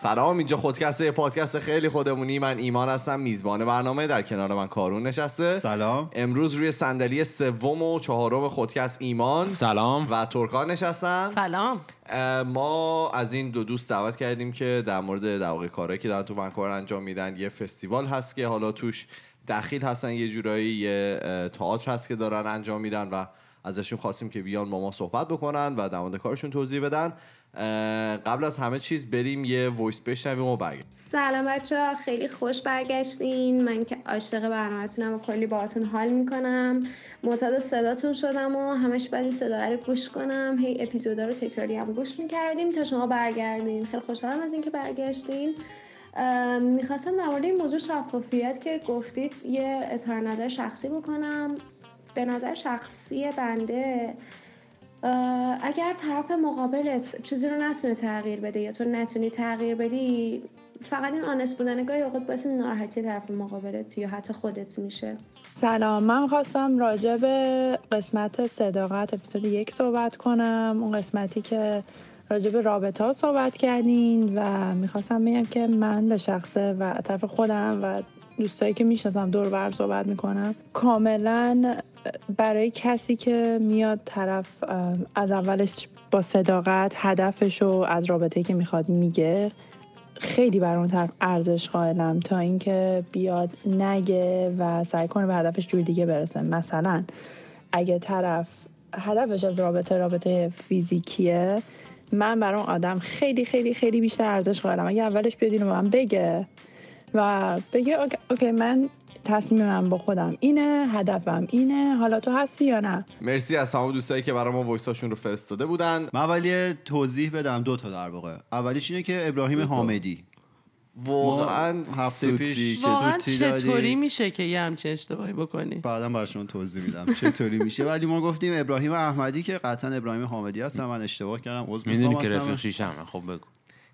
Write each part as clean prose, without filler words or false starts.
سلام، اینجا خودکسته، پادکست خیلی خودمونی. من ایمان هستم، میزبان برنامه. در کنار من کارون نشسته. سلام. امروز روی صندلی سوم و چهارم خودکست ایمان سلام و ترکان نشستن. سلام. ما از این دو دوست دعوت کردیم که در مورد در واقع کارهایی که دارن تو ونکوور انجام میدن، یه فستیوال هست که حالا توش دخیل هستن، یه جورایی یه تئاتر هست که دارن انجام میدن و ازشون خواستیم که بیان با ما صحبت بکنن و در مورد کارشون توضیح بدن. قبل از همه چیز بریم یه وایس بشنویم و برگردیم. سلام بچه‌ها، خیلی خوش برگشتین. من که عاشق برنامه‌تونم و کلی باهاتون حال میکنم. معتاد صداتون شدم و همش بعد این صدا رو گوش کنم. هی اپیزودا رو تکراری هم گوش میکردیم تا شما برگردین. خیلی خوشحالم از اینکه برگشتین. میخواستم در مورد این موضوع شفافیت که گفتید یه اظهار نظر شخصی بکنم. به نظر شخصی بنده اگر طرف مقابلت چیزی رو نتونه تغییر بده یا تو نتونی تغییر بدی، فقط این آنست بودن گاهی اوقات باعث ناراحتی طرف مقابلت یا حتی خودت میشه. سلام، من خواستم راجع به قسمت صداقت اپیزود 1 صحبت کنم. اون قسمتی که راجع به رابطه ها صحبت کردین و میخواستم بگم که من به شخصه و طرف خودم و دوستایی که میشناسم دور بر صحبت میکنم، کاملا برای کسی که میاد طرف از اولش با صداقت هدفشو از رابطه‌ای که میخواد میگه، خیلی بر اون طرف ارزش قائلم تا اینکه بیاد نگه و سعی کنه به هدفش جور دیگه برسه. مثلا اگه طرف هدفش از رابطه فیزیکیه، من برای اون آدم خیلی خیلی خیلی بیشتر ارزش قائلم اگه اولش بیاد اینو به من بگه و بگه اوکی من تصمیمم با خودم اینه، هدفم اینه، حالا تو هستی یا نه. مرسی از تمام دوستایی که برای ما وایساشون رو فرستاده بودن. من اولی توضیح بدم، دو تا در واقع. اولیش اینه که ابراهیم حامدی واقعا هفته پیش واقعا چطوری میشه که یه همچین اشتباهی بکنی؟ بعدم براشون توضیح میدم چطوری میشه. ولی ما گفتیم ابراهیم احمدی که قطعا ابراهیم حامدی هست. من اشتباه کردم، عذر میخوام. میدونی که رفیق شیشمه. خب بگو.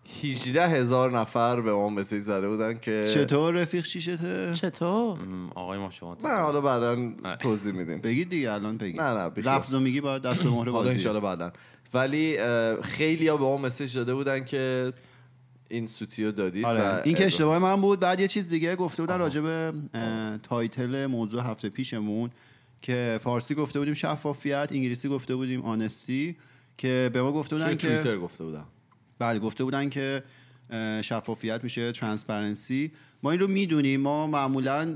18,000 نفر به ما مسیج زده بودن که چطور رفیق شیشته؟ چطور؟ آقای ما شما نه حالا بعداً توضیح میدیم. بگید دیگه، الان بگید. نه لفظو میگی باید دست به مهر حالا بازی. ان شاءالله بعداً. ولی خیلی‌ها به ما مسیج داده بودن که این سوتیو دادید. آره. این که اشتباه من بود. بعد یه چیز دیگه گفته بودن راجع به تایتل موضوع هفته پیشمون که فارسی گفته بودیم شفافیت، انگلیسی گفته بودیم آنستی، که به ما گفته بودن که توییتر گفته بودن. بله، گفته بودن که شفافیت میشه ترانسپرنسی. ما این رو میدونیم. ما معمولا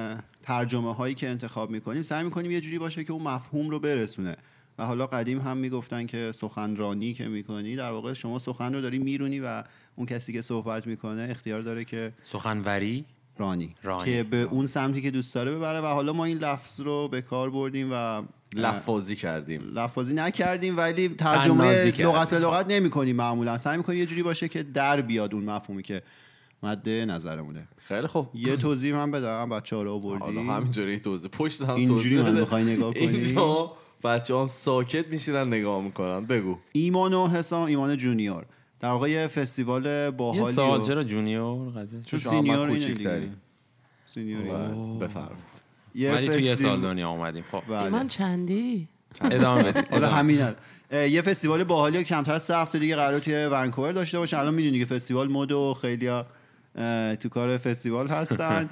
ترجمه هایی که انتخاب میکنیم سعی میکنیم یه جوری باشه که اون مفهوم رو برسونه. و حالا قدیم هم میگفتن که سخنرانی که میکنی، در واقع شما سخن رو داری میرونی و اون کسی که صحبت میکنه اختیار داره که سخنوری رانی که به اون سمتی که دوست داره ببره. و حالا ما این لفظ رو به کار بردیم و لفظی نکردیم، ولی ترجمه لغت به لغت نمی‌کنیم. معمولا سعی می‌کنیم یه جوری باشه که در بیاد اون مفهومی که مد نظرمونه. خیلی خوب. یه توضیح من بدم، بچه‌ها رو آوردی. حالا همینجوری توضیح پشت هم اینجوری من می‌خوای نگاه کنی؟ اینجا بچه‌ها ساکت میشینن نگاه میکنن. بگو. ایمان و حسام، ایمان جونیور، در واقع یه فستیوال باحالی. یه سوال، چرا جونیور قضیه؟ چون سینیور کوچیک‌تری. سینیور بفرمایید. ولی تو یه سال دنیا اومدیم. خب ایمان چندی؟ ادامه بدید. حالا همینه. یه فستیوال باحالی کمتر از 3 هفته دیگه قراره توی ونکوور داشته باشه. الان میدونی که فستیوال مد و خیلیا تو کار فستیوال هستن.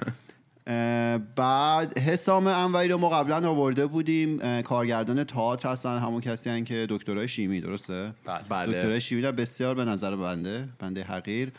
بعد حسام انوری رو ما قبلا آورده بودیم، کارگردان تئاتر هستن، همون کسی هستن که دکترای شیمی، درسته؟ بله. دکترای شیمی در بسیار به نظر بنده حقیر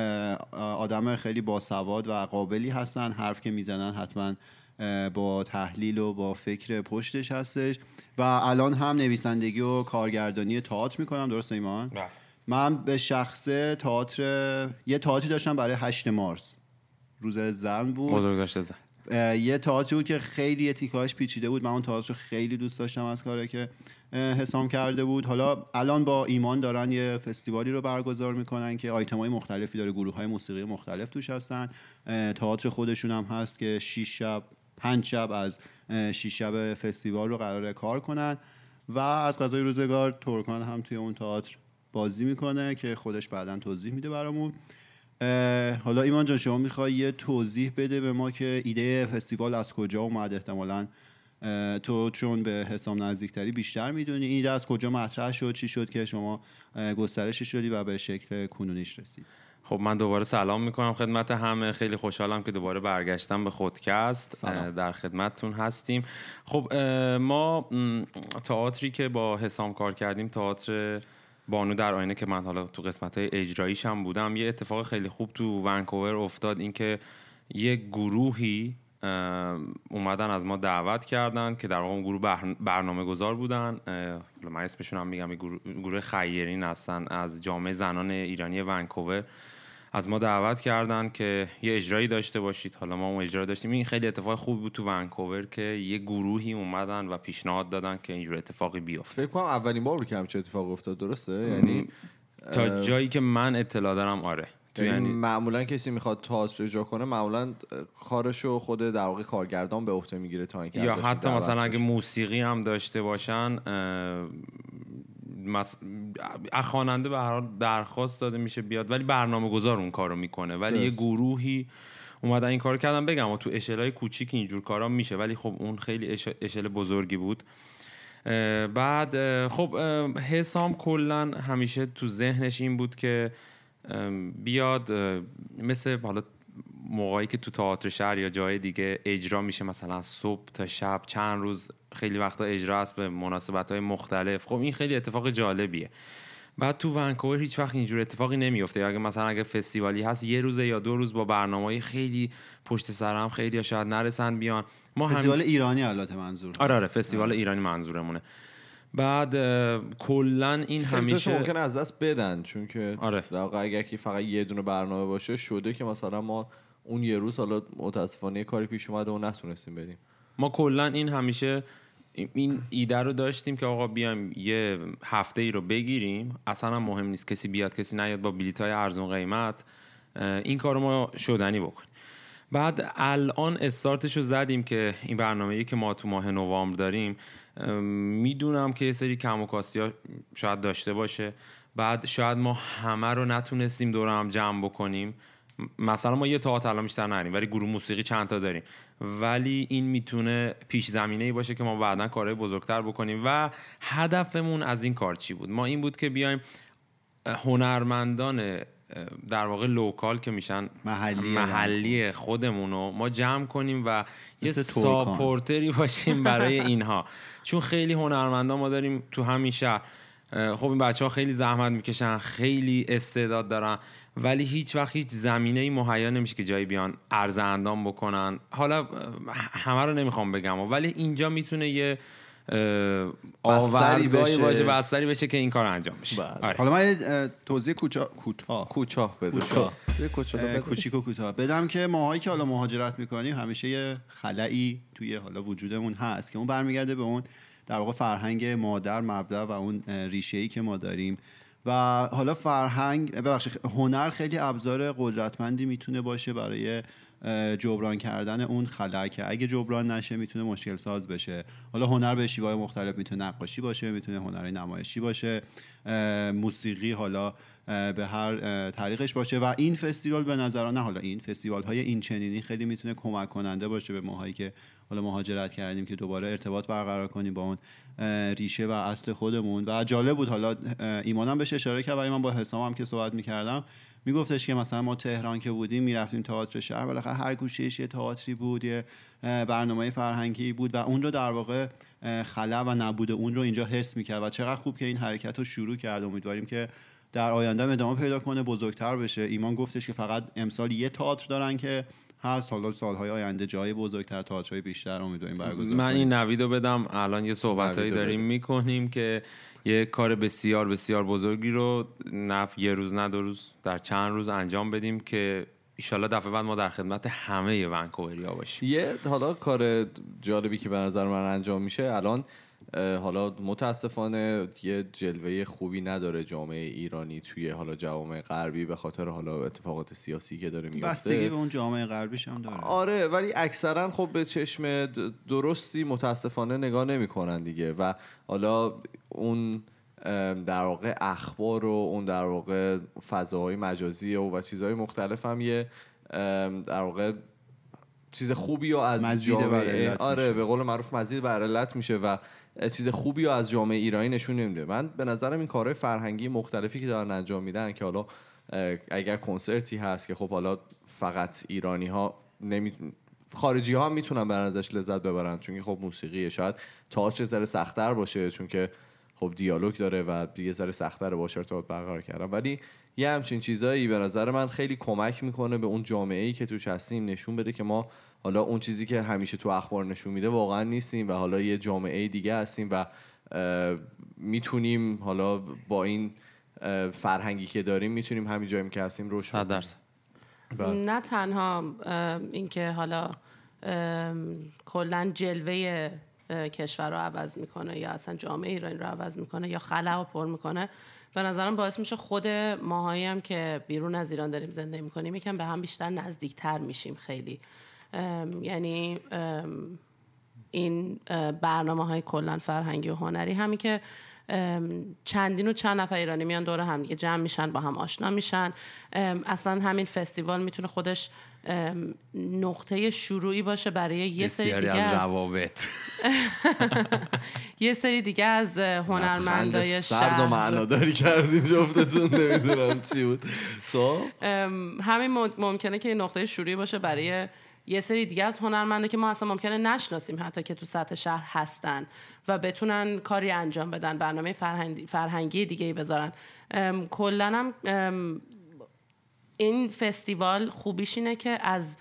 آدم خیلی باسواد و قابلی هستن. حرف که میزنن حتما با تحلیل و با فکر پشتش هستش. و الان هم نویسندگی و کارگردانی تئاتر میکنم، درسته ایمان؟ من به شخصه یه تئاتری داشتم برای 8 مارس، روز زن بود. بزرگداشت زن. یه تئاتری بود که خیلی تیکه‌هاش پیچیده بود. من اون تئاتر رو خیلی دوست داشتم از کاری که حسام کرده بود. حالا الان با ایمان دارن یه فستیوالی رو برگزار میکنن که آیتم‌های مختلفی داره، گروه‌های موسیقی مختلف توش هستن. تئاتر خودشون هم هست که 5 شب از 6 شب فستیوال رو قراره کار کنن. و از قضای روزگار ترکان هم توی اون تئاتر بازی میکنه که خودش بعداً توضیح میده برامون. حالا ایمان جان، شما میخوای یه توضیح بده به ما که ایده فستیوال از کجا اومد؟ احتمالاً تو چون به حسام نزدیکتری بیشتر میدونی، این ایده از کجا مطرح شد، چی شد که شما گسترشش شدی و به شکل کنونیش رسید؟ خب من دوباره سلام میکنم خدمت همه. خیلی خوشحالم که دوباره برگشتم به خودکست. در خدمتتون هستیم. خب ما تئاتری که با حسام کار کردیم، تئاتر بانو در آینه که من حالا تو قسمت‌های اجراییش هم بودم، یه اتفاق خیلی خوب تو ونکوور افتاد. این که یه گروهی اومدن از ما دعوت کردن که در واقع اون گروه برنامه گذار بودن. من اسمشون هم میگم، گروه خیرین هستن از جامعه زنان ایرانی ونکوور. از ما دعوت کردن که یه اجرایی داشته باشید. حالا ما اون اجرا داشتیم. این خیلی اتفاق خوب بود تو ونکوور که یه گروهی اومدن و پیشنهاد دادن که اینجور اتفاقی بیفته. فکر کنم اولین بار بود که همچین اتفاقی افتاد، درسته؟ یعنی تا جایی که من اطلاع دارم آره. یعنی معمولا کسی میخواد تئاتر اجرا کنه معمولا کارشو خود در واقع کارگردان به عهده میگیره تا اینکه یا حتی مثلا اگه موسیقی هم داشته باشن خواننده به هر حال درخواست داده میشه بیاد، ولی برنامه گذار اون کارو میکنه. ولی یه گروهی اومدن این کارو کردن. بگم و تو اشلای کوچیک اینجور کارا میشه، ولی خب اون خیلی اشل بزرگی بود. بعد خب حسام کلا همیشه تو ذهنش این بود که بیاد مثل حالا موقعی که تو تئاتر شهر یا جای دیگه اجرا میشه، مثلا صبح تا شب چند روز، خیلی وقتا اجرا است به مناسبت‌های مختلف. خب این خیلی اتفاق جالبیه. بعد تو ونکوور هیچ وقت اینجور اتفاقی نمیفته. اگه فستیوالی هست یه روز یا 2 روز با برنامه‌های خیلی پشت سر هم، خیلی یا شاید نرسن بیان. ما فستیوال ایرانی البته منظور. آره فستیوال ایرانی منظورمونه. بعد کلا این همیشه ممکنه از دست بدن، چون که آره. در واقع اگر که فقط یه دونه برنامه باشه شده که مثلا ما اون یه روز حالا متاسفانه کاری پیش اومده و نتونستیم بریم. ما کلا این همیشه این ایده رو داشتیم که آقا بیایم یه هفته ای رو بگیریم، اصلا مهم نیست کسی بیاد کسی نیاد، با بلیط‌های ارزون قیمت این کارو ما شدنی بکنیم. بعد الان استارتشو زدیم که این برنامه‌ای که ما تو ماه نوامبر داریم، میدونم که یه سری کم و کاستی‌ها شاید داشته باشه. بعد شاید ما همه رو نتونستیم دور هم جمع بکنیم. مثلا ما یه تئاتر الان بیشتر نداریم، ولی گروه موسیقی چند تا داریم. ولی این میتونه پیش زمینه‌ای باشه که ما بعداً کارهای بزرگتر بکنیم. و هدفمون از این کار چی بود؟ ما این بود که بیایم هنرمندان در واقع لوکال که میشن محلی خودمونو ما جمع کنیم و یه ساپورتری باشیم برای اینها. چون خیلی هنرمندان ما داریم تو همین شهر. خب این بچه‌ها خیلی زحمت میکشن، خیلی استعداد دارن، ولی هیچ وقت هیچ زمینه‌ای مهیا نمیشه که جایی بیان عرض اندام بکنن. حالا همه رو نمیخوام بگم، ولی اینجا میتونه یه آوردگاهی باشه، بستری بشه که این کار انجام بشه. حالا من یه توضیح کوتاه بدم که ماهایی که حالا مهاجرت میکنیم همیشه یه خلایی توی حالا وجودمون هست که اون برمیگرده به اون در واقع فرهنگ مادر، مبدأ و اون ریشه‌ای که ما داریم. و حالا هنر خیلی ابزار قدرتمندی میتونه باشه برای جبران کردن اون خلا که اگه جبران نشه میتونه مشکل ساز بشه. حالا هنر به شیوه‌های مختلف میتونه نقاشی باشه، میتونه هنر نمایشی باشه، موسیقی، حالا به هر طریقش باشه. و این فستیوال به نظرانه، حالا این فستیوال‌های این چنینی خیلی میتونه کمک کننده باشه به ماهایی که حالا مهاجرت کردیم که دوباره ارتباط برقرار کنیم با اون ریشه و اصل خودمون. و جالب بود، حالا ایمانم بهش اشاره کرد، ولی من با حسام هم که صحبت می‌کردم میگفتش که مثلا ما تهران که بودیم میرفتیم تئاتر شهر، بالاخره هر گوشه‌ایش یه تئاتری بود، یه برنامه فرهنگی بود و اون رو در واقع خلا و نبود اون رو اینجا حس می‌کرد. و چقدر خوب که این حرکت رو شروع کرد. امیدواریم که در آینده ادامه پیدا کنه، بزرگتر بشه. ایمان گفتش که فقط امسال یه تئاتر دارن که هست، حالا سالهای آینده جای بزرگتر، تئاترهای بیشتر امیدواریم برگزار کنیم. من این نویدو بدم. الان یه صحبتایی داریم میکنیم که یه کار بسیار بسیار بزرگی رو یه روز نه 2 روز، در چند روز انجام بدیم که ایشالله دفعه بعد ما در خدمت همه ونکووریا باشیم. یه حالا کار جالبی که به نظر من انجام میشه الان، حالا متاسفانه یه جلوه خوبی نداره جامعه ایرانی توی حالا جوامع غربی به خاطر حالا اتفاقات سیاسی که داره میفته. بستگی به اون جامعه غربیش هم داره. آره، ولی اکثرا خب به چشم درستی متاسفانه نگاه نمی‌کنن دیگه. و حالا اون در واقع اخبار و اون در واقع فضاهای مجازی و چیزهای مختلف هم یه در واقع چیز خوبی رو از جامعه، آره به قول معروف مزید بر علت میشه و چیز خوبی رو از جامعه ایرانی نشون نمیده. من به نظرم این کارهای فرهنگی مختلفی که دارن انجام میدن که حالا اگر کنسرتی هست که خب حالا فقط ایرانی ها خارجی ها هم میتونن برن ازش لذت ببرن، چون که خب موسیقیه. شاید تئاتر ذره سخت‌تر باشه چون که خب دیالوگ داره و یه ذره سخت‌تره باشه ارتباط برقرار کردن، ولی یه همچین چیزایی به نظر من خیلی کمک میکنه به اون جامعه‌ای که توش هستیم، نشون بده که ما حالا اون چیزی که همیشه تو اخبار نشون میده واقعا نیستیم و حالا یه جامعه دیگه هستیم و میتونیم حالا با این فرهنگی که داریم میتونیم همین جایی که هستیم رشد کنیم. نه تنها اینکه حالا کلا جلوه کشور رو عوض میکنه یا اصلا جامعه ایرانی رو عوض میکنه یا خلا رو پر میکنه، به نظرم باعث میشه خود ماهایی هم که بیرون از ایران داریم زندگی میکنیم یکم به هم بیشتر نزدیکتر میشیم خیلی. یعنی این برنامه‌های کلا فرهنگی و هنری همین که چندین و چند نفر ایرانی میان دور هم دیگه جمع میشن، با هم آشنا میشن. اصلا همین فستیوال میتونه خودش نقطه شروعی باشه برای یه سری دیگه از روابط یه سری دیگه از هنرمندای شهر. سرد و معناداری کردین جفتتون، نمیدونم چی بود. خب همین ممکنه که نقطه شروعی باشه برای یه سری دیگه از هنرمنده که ما اصلا ممکنه نشناسیم حتی که تو سطح شهر هستن و بتونن کاری انجام بدن، برنامه فرهنگی دیگه‌ای بذارن. کلاً هم این فستیوال خوبیش اینه که از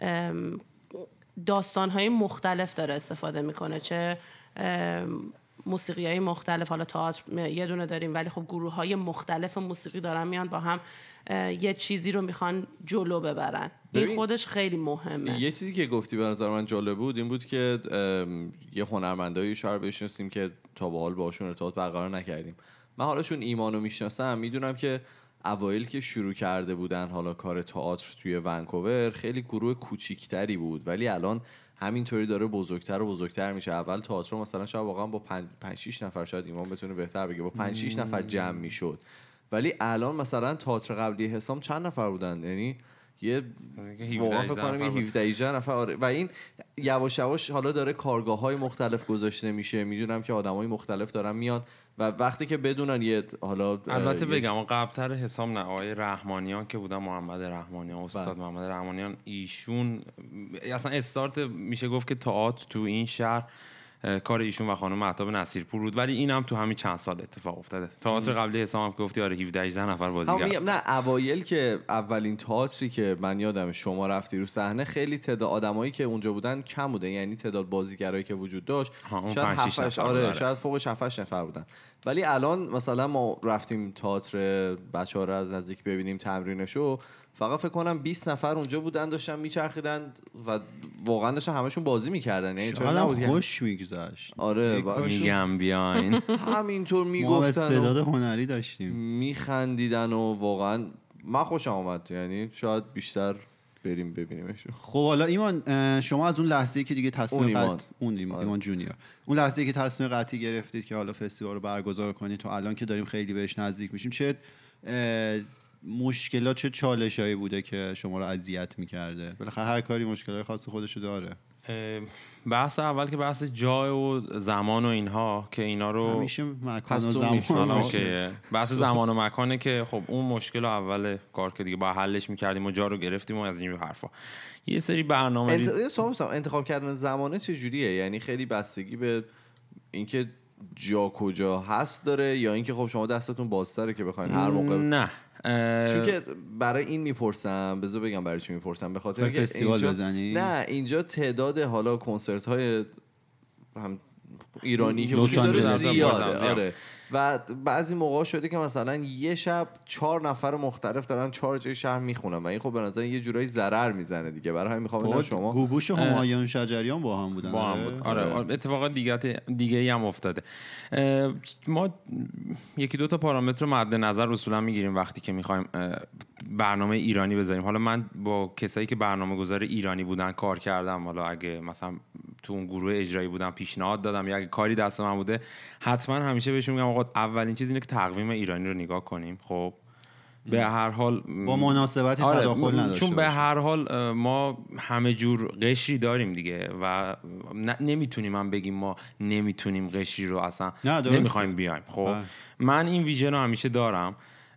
داستان‌های مختلف داره استفاده میکنه، چه موسیقی‌های مختلف، حالا تئاتر یه دونه داریم ولی خب گروه‌های مختلف موسیقی دارن میان با هم یه چیزی رو میخوان جلو ببرن. این خودش خیلی مهمه. یه چیزی که گفتی به نظر من جالب بود این بود که یه هنرمندایی شهر بشناسیم که تا به حال باشون ارتباط برقرار نکردیم. من حالا چون ایمانو میشناسم میدونم که اوایل که شروع کرده بودن حالا کار تئاتر توی ونکوور خیلی گروه کوچیکتری بود، ولی الان همینطوری داره بزرگتر و بزرگتر میشه. اول تئاتر مثلا شاید واقعا با 5-6 نفر، شاید ایمان بتونه بهتر بگه، با 5-6 نفر جمع میشد، ولی الان مثلا تئاتر قبلی حسام چند نفر بودن؟ یعنی یه موافق کنم 17-18 نفر. آره. و این یواش یواش حالا داره کارگاه‌های مختلف گذاشته میشه. میدونم که آدمای مختلف دارن میان و وقتی که بدونن یه حالا البته بگم قبل‌تر حسام آقای رحمانیان که بودن، محمد رحمانیان، استاد محمد رحمانیان، ایشون اصلا استارت میشه گفت که تئاتر تو این شهر کار ایشون و خانم مهتاب نصیرپور بود، ولی این هم تو همین چند سال اتفاق افتاده. تئاتر قبلی حسام هم که گفتی آره 17-18 نفر بازیگر. نه اوایل که اولین تئاتری که من یادم شما رفتی رو صحنه خیلی تعداد آدمایی که اونجا بودن کم بوده، یعنی تعداد بازیگرایی که وجود داشت شاید 7-8 آره شاید فوق 7-8 نفر بودن. ولی الان مثلا ما رفتیم تئاتر بچه‌ها رو از نزدیک ببینیم تمرینشو، فقط فکر کنم 20 نفر اونجا بودن داشتن میچرخیدن و واقعا داشتن همشون بازی میکردن. یعنی تو خوش میگذشت. آره میگم بیاین همینطور میگفتن، ما استعداد هنری داشتیم، میخندیدن و واقعا من خوشم اومد. یعنی شاید بیشتر بریم ببینیمش. خب حالا ایمان، شما از اون لحظه‌ای که دیگه تصمیم ایمان جونیور، اون لحظه‌ای که تصمیم قطعی گرفتید که حالا فستیوال رو برگزار کنید تا الان که داریم خیلی بهش نزدیک میشیم، چه مشکلات چه چالشایی بوده که شما رو اذیت می‌کرده؟ بالاخره هر کاری مشکلات خاص خودشو داره. بحث اول که بحث جای و زمان و اینها که اینا رو همیشه مکان و زمان که بحث زمان و مکانه که خب اون مشکل اول کار که دیگه با حلش می‌کردیم و جا رو گرفتیم و از این حرفا. یه سری برنامه انتخاب کردن زمانه چه جوریه؟ یعنی خیلی بستگی به اینکه جا کجا هست داره یا اینکه خب شما دستتون بازتره که بخواید هر موقع؟ نه چون که برای این میپرسم، بذار بگم برای چی میپرسم، به خاطر اینکه فستیوال بزنی؟ نه اینجا تعداد حالا کنسرت های هم ایرانی که وجود داره زیاده. آره. و بعضی موقع شده که مثلا یه شب 4 نفر مختلف دارن 4 جای شهر میخونن و این خب به نظر یه جورایی ضرر میزنه دیگه. برای همین میخوام ببینم شما گوگوش و همایون شجریان با هم بودن. آره اتفاقات دیگه ای هم افتاده. ما یکی دو تا پارامتر رو مد نظر اصولا میگیریم وقتی که میخوایم برنامه ایرانی بذاریم. حالا من با کسایی که برنامه‌گذار ایرانی بودن کار کردم، حالا اگه مثلا تو اون گروه اجرایی بودم پیشنهاد دادم یا اگه کاری دست من بوده حتما همیشه بهشون میگم آقا اولین چیز اینه که تقویم ایرانی رو نگاه کنیم. خب به هر حال با مناسبتی تداخل نداشته، چون به هر حال ما همه جور قشری داریم دیگه و نمیتونیم هم بگیم ما نمیتونیم قشری رو اصلا نمیخوایم بیایم. خب من این ویژن رو همیشه دارم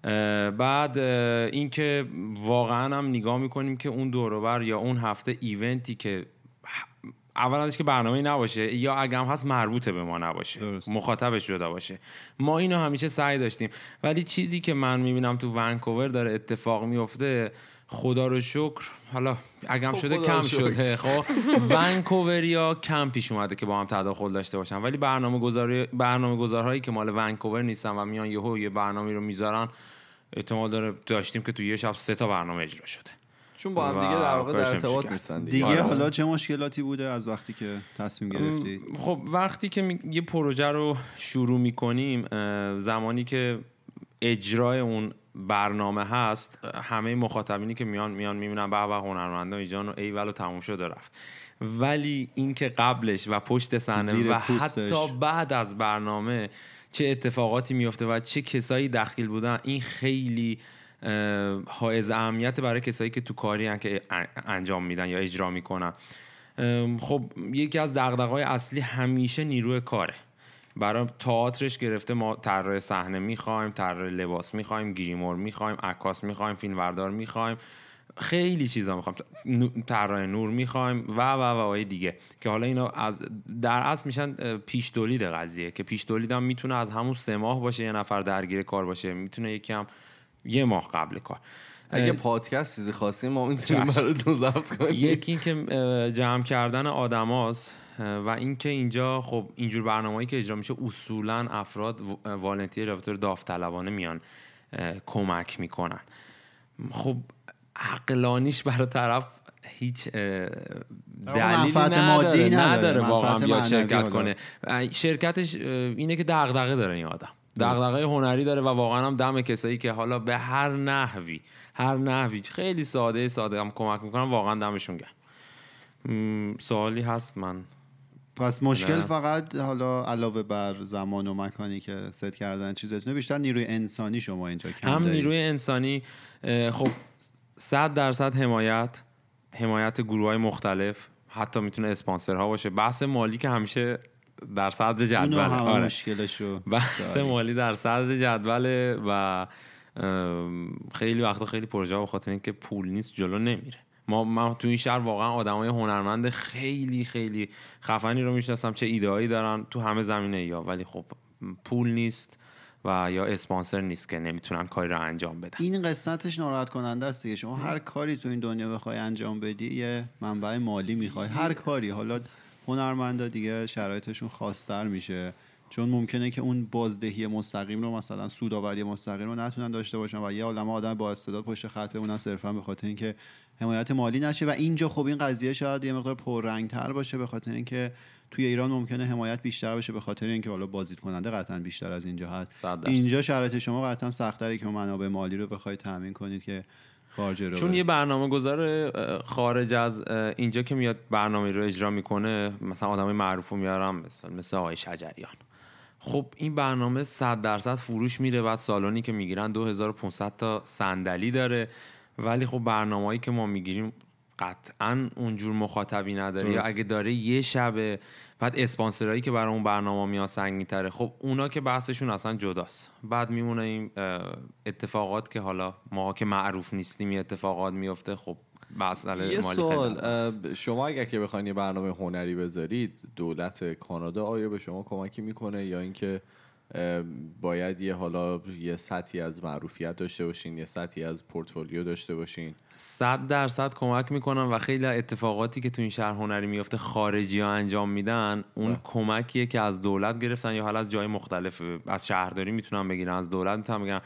بعد اینکه واقعا هم نگاه میکنیم که اون دور و بر یا اون هفته ایونتی که اولش که برنامه‌ای نباشه یا اگه هم هست مربوطه به ما نباشه، درست. مخاطبش جدا باشه، ما اینو همیشه سعی داشتیم. ولی چیزی که من میبینم تو ونکوور داره اتفاق میفته، خدا رو شکر، حالا اگه هم شده کم شده، خب ونکووریا کم پیش اومده که با هم تداخل داشته باشن، ولی برنامه‌گذارهایی که مال ونکوور نیستن و میان یه برنامه رو میذارن، احتمال داره داشتیم که تو یه شب 3 تا برنامه اجرا شده، چون با هم دیگه در واقع در ارتباط نیستن دیگه. حالا چه مشکلاتی بوده از وقتی که تصمیم گرفتید؟ خب وقتی که یه پروژه رو شروع میکنیم، زمانی که اجرای اون برنامه هست، همه مخاطبینی که میان میبینن به هنرمندا ایجان و ایول و تموم شده رفت. ولی این که قبلش و پشت صحنه و حتی بعد از برنامه چه اتفاقاتی میفته و چه کسایی دخیل بودن، این خیلی حائز اهمیت برای کسایی که تو کاری هن که انجام میدن یا اجرا میکنن. خب یکی از دغدغه‌های اصلی همیشه نیروی کاره. برای تئاترش گرفته ما طراح صحنه میخوایم، طراح لباس میخوایم، گریمور میخوایم، عکاس میخوایم، فیلمبردار میخوایم، خیلی چیزا میخوایم، طراح نور میخوایم و دیگه که حالا اینا در اصل میشن پیش تولید قضیه، که پیش تولید هم میتونه از همون 3 ماه باشه یه نفر درگیر کار باشه، میتونه یکی هم 1 ماه قبل کار. اگه پادکست چیزی خواستیم ما میتونیم براتون ضبط کنیم. یکی این که جمع کردن آدماست و اینکه اینجا خب اینجور برنامه‌ای که اجرا میشه اصولا افراد والنتیر یا بطور داوطلبانه میان کمک میکنن. خب عقلانیش برای طرف هیچ دلیلی نداره واقعا بیاد شرکت کنه. شرکتش اینه که دغدغه داره این آدم، دغدغه هنری داره و واقعا هم دم کسایی که حالا به هر نحوی خیلی ساده هم کمک میکنن، واقعا دمشون گرم. سوالی هست؟ من پس مشکل فقط حالا علاوه بر زمان و مکانی که ست کردن چیزتونه، بیشتر نیروی انسانی شما اینجا کم هم دارید. نیروی انسانی، خب 100% حمایت گروه‌های مختلف، حتی میتونه اسپانسرها باشه. بحث مالی که همیشه در صدر جدوله، آره مشکلشو بحث مالی در صدر جدوله و خیلی وقتا خیلی پروژه به خاطر اینکه پول نیست جلو نمیره. ما تو این شهر واقعا آدمای هنرمند خیلی خیلی خفنی رو میشناسم، چه ایده‌ای دارن تو همه زمینه‌ها، ولی خب پول نیست و یا اسپانسر نیست که نمیتونن کاری رو انجام بدن. این قسمتش ناراحت کننده است دیگه. شما هر کاری تو این دنیا بخوای انجام بدی یه منبع مالی میخوای، هر کاری. حالا هنرمندا دیگه شرایطشون خاص‌تر میشه، چون ممکنه که اون بازدهی مستقیم رو، مثلا سودآوری مستقیم رو نتونن داشته باشن و یه عالمه آدم با استعداد پشت خط بمونن صرفا به خاطر اینکه حمایت مالی نشه. و اینجا خب این قضیه شاید یه مقدار پررنگ‌تر باشه به خاطر اینکه توی ایران ممکنه حمایت بیشتر باشه به خاطر اینکه حالا بازدید کننده قطعا بیشتر از اینجا هست. اینجا شرایط شما قطعا سخت‌تره که منابع مالی رو بخواید تامین کنید که چون یه برنامه‌گذار خارج از اینجا که میاد برنامه رو اجرا میکنه، مثلا آدمای معروف رو میارم مثل آقای شجریان، خب این برنامه 100% فروش میره. بعد سالونی که میگیرن 2500 تا صندلی داره، ولی خب برنامه‌ای که ما میگیریم قطعاً اونجور مخاطبی نداره، یا اگه داره یه شبه. بعد اسپانسرایی که برای اون برنامه میاد سنگین‌تره، خب اونا که بحثشون اصلا جداست. بعد میمونه این اتفاقات که حالا ما که معروف نیستیم این اتفاقات میفته. خب یه سوال، شما اگر که بخواید یه برنامه هنری بذارید، دولت کانادا آیا به شما کمکی میکنه یا اینکه باید یه سطحی از معروفیت داشته باشین، یه سطحی از پورتفولیو داشته باشین؟ 100% کمک میکنن و خیلی اتفاقاتی که تو این شهر هنری میفته خارجی ها انجام میدن، اون کمکیه که از دولت گرفتن یا حالا از جای مختلف، از شهرداری میتونن بگیرن، از دولت میتونن بگیرن،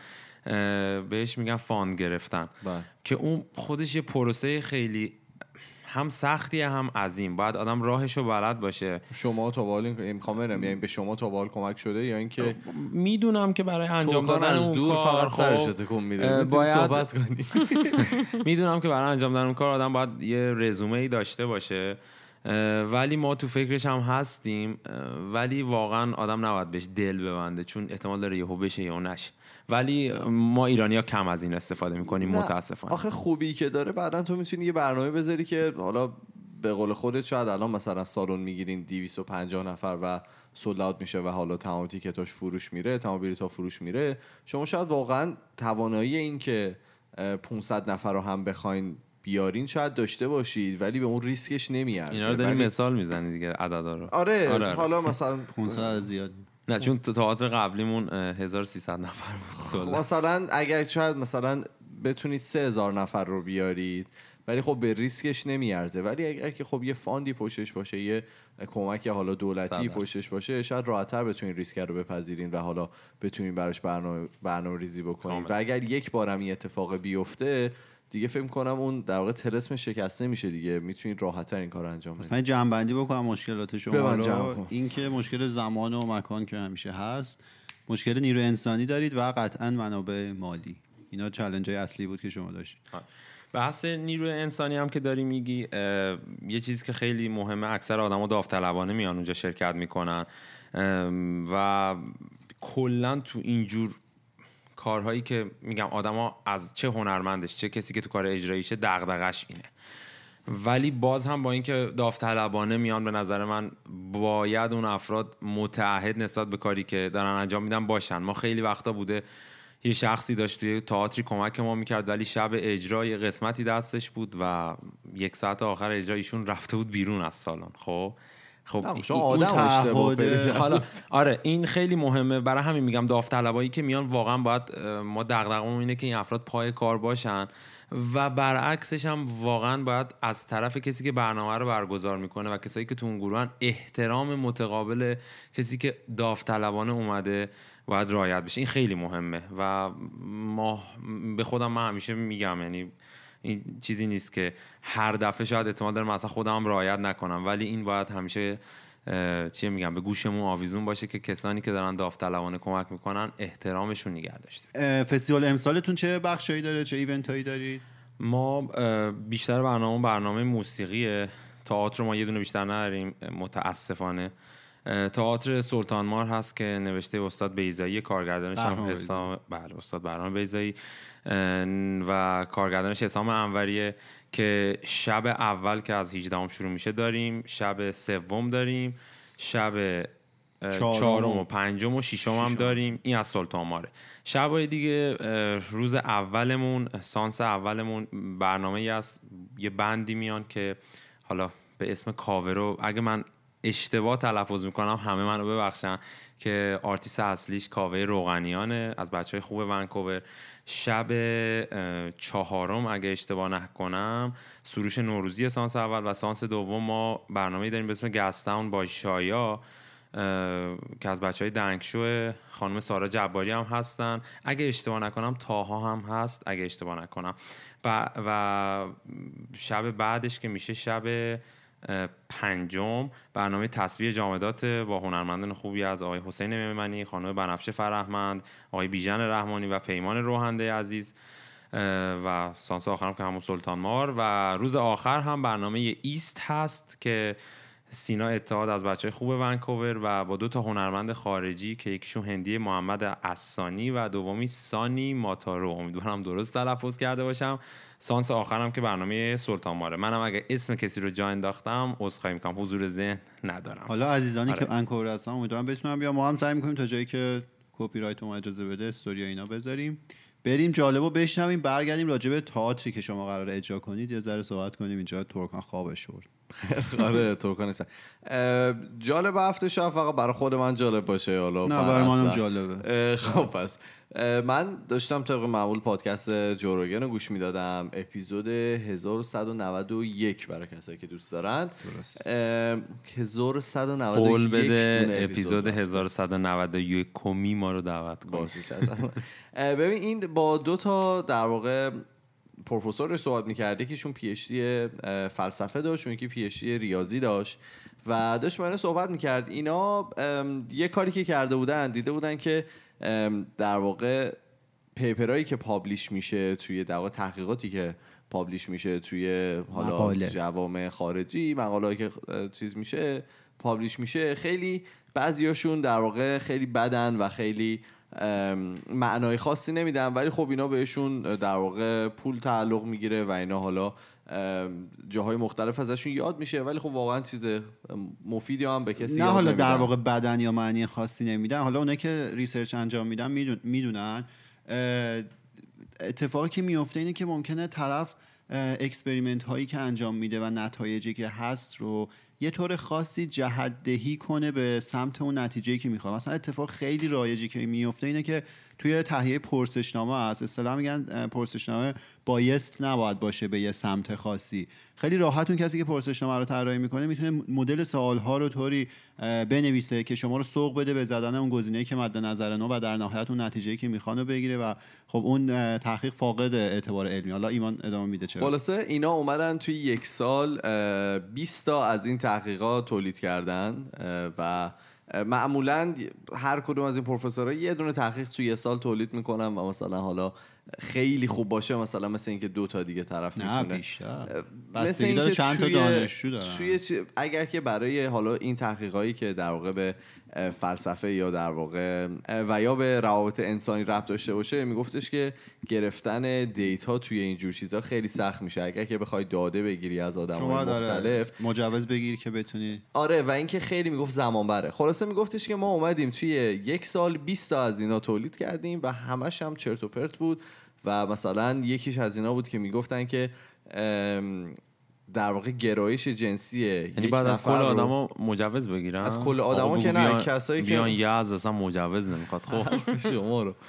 بهش میگن فاند گرفتن، که اون خودش یه پروسه خیلی هم سختیه هم عظیم، باید آدم راهشو بلد باشه. شما تا وال میخوام برم، یعنی به شما تا وال کمک شده یا اینکه میدونم که برای انجام دادن از اون دور کار فقط سرش تکون میده، باید صحبت کنی. میدونم که برای انجام دادن اون کار آدم باید یه رزومه‌ای داشته باشه، ولی ما تو فکرش هم هستیم، ولی واقعا آدم نباید بهش دل ببنده، چون احتمال داره یهو بشه یا نشه. ولی ما ایرانی‌ها کم از این استفاده می‌کنیم متاسفانه. آخه خوبی که داره بعدن تو میتونی یه برنامه بذاری که حالا به قول خودت شاید الان مثلا سالن میگیرین 250 نفر و سولد اوت میشه و حالا تمام تیکتاش فروش میره، تمام بلیط‌ها فروش میره، شما شاید واقعا توانایی این که 500 نفر رو هم بخواین بیارین شاید داشته باشید ولی به اون ریسکش نمیارزه. اینا رو داری مثال میزنی دیگه عددا رو. آره. حالا مثلا 500 زیاد نه چون تو تئاتر قبلیمون 1300 نفر بود. مثلا اگر شاید مثلا بتونید 3000 نفر رو بیارید ولی خب به ریسکش نمیارزه. ولی اگر که خب یه فاندی پشتش باشه، یه کمک حالا دولتی پشتش باشه، شاید راحت‌تر بتونید ریسک رو بپذیرین و حالا بتونید براش برنامه‌ریزی بکنید. و اگر یک بارم این اتفاق بیفته دیگه فکر کنم اون در واقع طلسم شکسته میشه دیگه، میتونید راحت‌تر این کارو انجام بدید. من جمع‌بندی بکنم مشکلات شما رو. این که مشکل زمان و مکان که همیشه هست، مشکل نیرو انسانی دارید و قطعاً منابع مالی. اینا چالنج‌های اصلی بود که شما داشتید. بحث نیروی انسانی هم که داری میگی، یه چیزی که خیلی مهمه، اکثر آدما داوطلبانه میان اونجا شرکت میکنن و کلا تو اینجور کارهایی که میگم آدما از چه هنرمندش چه کسی که تو کار اجراییشه دغدغش اینه، ولی باز هم با اینکه داوطلبانه میان به نظر من باید اون افراد متعهد نسبت به کاری که دارن انجام میدن باشن. ما خیلی وقتا بوده یه شخصی داشت توی تئاتری کمک ما میکرد ولی شب اجرای قسمتی دستش بود و 1 ساعت آخر اجرا ایشون رفته بود بیرون از سالن. خب شما آدم اشتباه حالا آره این خیلی مهمه. برای همین میگم داوطلبایی که میان واقعا باید ما دغدغه‌مون اینه که این افراد پای کار باشن و برعکسش هم واقعا باید از طرف کسی که برنامه رو برگزار میکنه و کسایی که تو اون گروهن احترام متقابل کسی که داوطلبانه اومده باید رعایت بشه. این خیلی مهمه و ما به خودم من همیشه میگم، یعنی این چیزی نیست که هر دفعه شاید احتمال داره مثلا خودم هم رعایت نکنم، ولی این باید همیشه چی میگم به گوشمون آویزون باشه که کسانی که دارن داوطلبانه کمک میکنن احترامشون نگه داشته. فستیوال امسالتون چه بخشایی داره، چه ایونت هایی دارید؟ ما بیشتر برنامه موسیقیه. تئاتر ما یه دونه بیشتر نداریم متاسفانه. تئاتر سلطان مار هست که نوشته استاد بیضایی، کارگردانش هم حسام، بله استاد بهرام بیضایی و کارگردانش حسام انوریه که شب اول که از 18 شروع میشه داریم، شب سوم داریم، شب 4 و 5 و 6 هم داریم. این از سلطان ماره. شبای دیگه روز اولمون، سانس اولمون برنامه است، یه بندی میان که حالا به اسم کاورو، اگه من اشتباه تلفظ میکنم همه منو ببخشن، که آرتیست اصلیش کاوه روغنیانه از بچهای خوب ونکوور. شب 4 اگه اشتباه نکنم سروش نوروزی سانس اول و سانس دوم ما برنامه‌ای داریم به اسم گستاون با شایا که از بچهای دنگشو خانم سارا جباری هم هستن، اگه اشتباه نکنم تاها هم هست اگه اشتباه نکنم و شب بعدش که میشه شب 5 برنامه تصویر جامدات با هنرمندان خوبی از آقای حسین میمنی، خانم بنفشه فرهمند، آقای بیژن رحمانی و پیمان روحنده عزیز و سانس آخرم که همون سلطان مار. و روز آخر هم برنامه ایست هست که سینا اتحاد از بچهای خوب ونکوور و با 2 تا هنرمند خارجی که یکیشون هندی محمد اسانی و دومی سانی ماتارو، امیدوارم درست تلفظ کرده باشم. سانس آخرم که برنامه سلطان ماره. منم اگه اسم کسی رو جا انداختم عذرخواهی میکنم، حضور ذهن ندارم. حالا عزیزانی که ونکوور هستن امیدوارم بتونم بیام. ما هم سعی میکنیم تا جایی که کپی رایت ما اجازه بده استوری اینا بذاریم، بریم جالبو بشنویم، برگردیم راجع به تئاتری که شما قراره اجرا کنید یه ذره صحبت کنیم. اینجا ترکان خوابش برد. آره ترکانش جالب هفته شب فقط برای خود من جالب باشه، حالا نه برای منم جالبه. خب پس من داشتم طبق معمول پادکست جوروگن رو گوش میدادم، اپیزود 1191 برای کسایی که دوست دارن. درست 1191 قول بده اپیزود 1191 کمی ما رو دعوت کن. ببین این با 2 تا در واقع پروفسور صحبت می‌کرد، یکیشون پی اچ دی فلسفه داشت، اون یکی پی اچ دی ریاضی داشت و داشت من صحبت می‌کرد. اینا یه کاری که کرده بودن، دیده بودن که در واقع پیپرایی که پابلیش میشه توی در واقع تحقیقاتی که پابلیش میشه توی حالا جوامع خارجی، مقاله‌ای که چیز میشه پابلیش میشه، خیلی بعضیاشون در واقع خیلی بدن و خیلی معنای خاصی نمیدن، ولی خب اینا بهشون در واقع پول تعلق میگیره و اینا حالا جاهای مختلف ازشون یاد میشه، ولی خب واقعا چیز مفیدی هم به کسی نه یاد حالا نمیدن. در واقع بدن یا معنی خاصی نمیدن. حالا اونایی که ریسرچ انجام میدن میدونن اتفاقی که میفته اینه که ممکنه طرف اکسپریمنت هایی که انجام میده و نتایجی که هست رو یه طور خاصی جهت دهی کنه به سمت اون نتیجه‌ای که میخواد. مثلا اتفاق خیلی رایجی که میفته اینه که توی تهیه پرسشنامه هست، اصطلاحاً میگن پرسشنامه بایست نباید باشه به یه سمت خاصی. خیلی راحت اون کسی که پرسشنامه رو طراحی میکنه میتونه مدل سوال‌ها رو طوری بنویسه که شما رو سوق بده به زدن اون گزینه‌ای که مد نظرنه و در نهایت اون نتیجه‌ای که میخوان رو بگیره و خب اون تحقیق فاقد اعتبار علمی. حالا ایمان ادامه میده. چرا؟ خلاصه اینا اومدن توی یک سال 20 تا از این تحقیقات تولید کردن و معمولا هر کدوم از این پروفسورها یه دونه تحقیق توی یه سال تولید میکنن و مثلا حالا خیلی خوب باشه مثلا مثل اینکه 2 تا دیگه طرف میتونه، نه بیشتر، مثل اینکه داره چند تا دانشجو دارن. اگر که برای حالا این تحقیقایی که در واقع به فلسفه یا در واقع و یا به روابط انسانی ربط داشته باشه، میگفتش که گرفتن دیتا توی این جور چیزا خیلی سخت میشه. اگر که بخوای داده بگیری از آدم‌های مختلف، مجوز بگیری که بتونی. آره، و اینکه خیلی میگفت زمان بره. خلاصه میگفتش که ما اومدیم توی یک سال 20 تا از اینا تولید کردیم و همش هم چرت و پرت بود و مثلا یکیش از اینا بود که میگفتن که در واقع گرایش جنسی یعنی بعد از کل آدما مجوز بگیرن، از کل آدما که نه، کسایی که بیان یزد اصلا مجوز نمیخواد. خب شما رو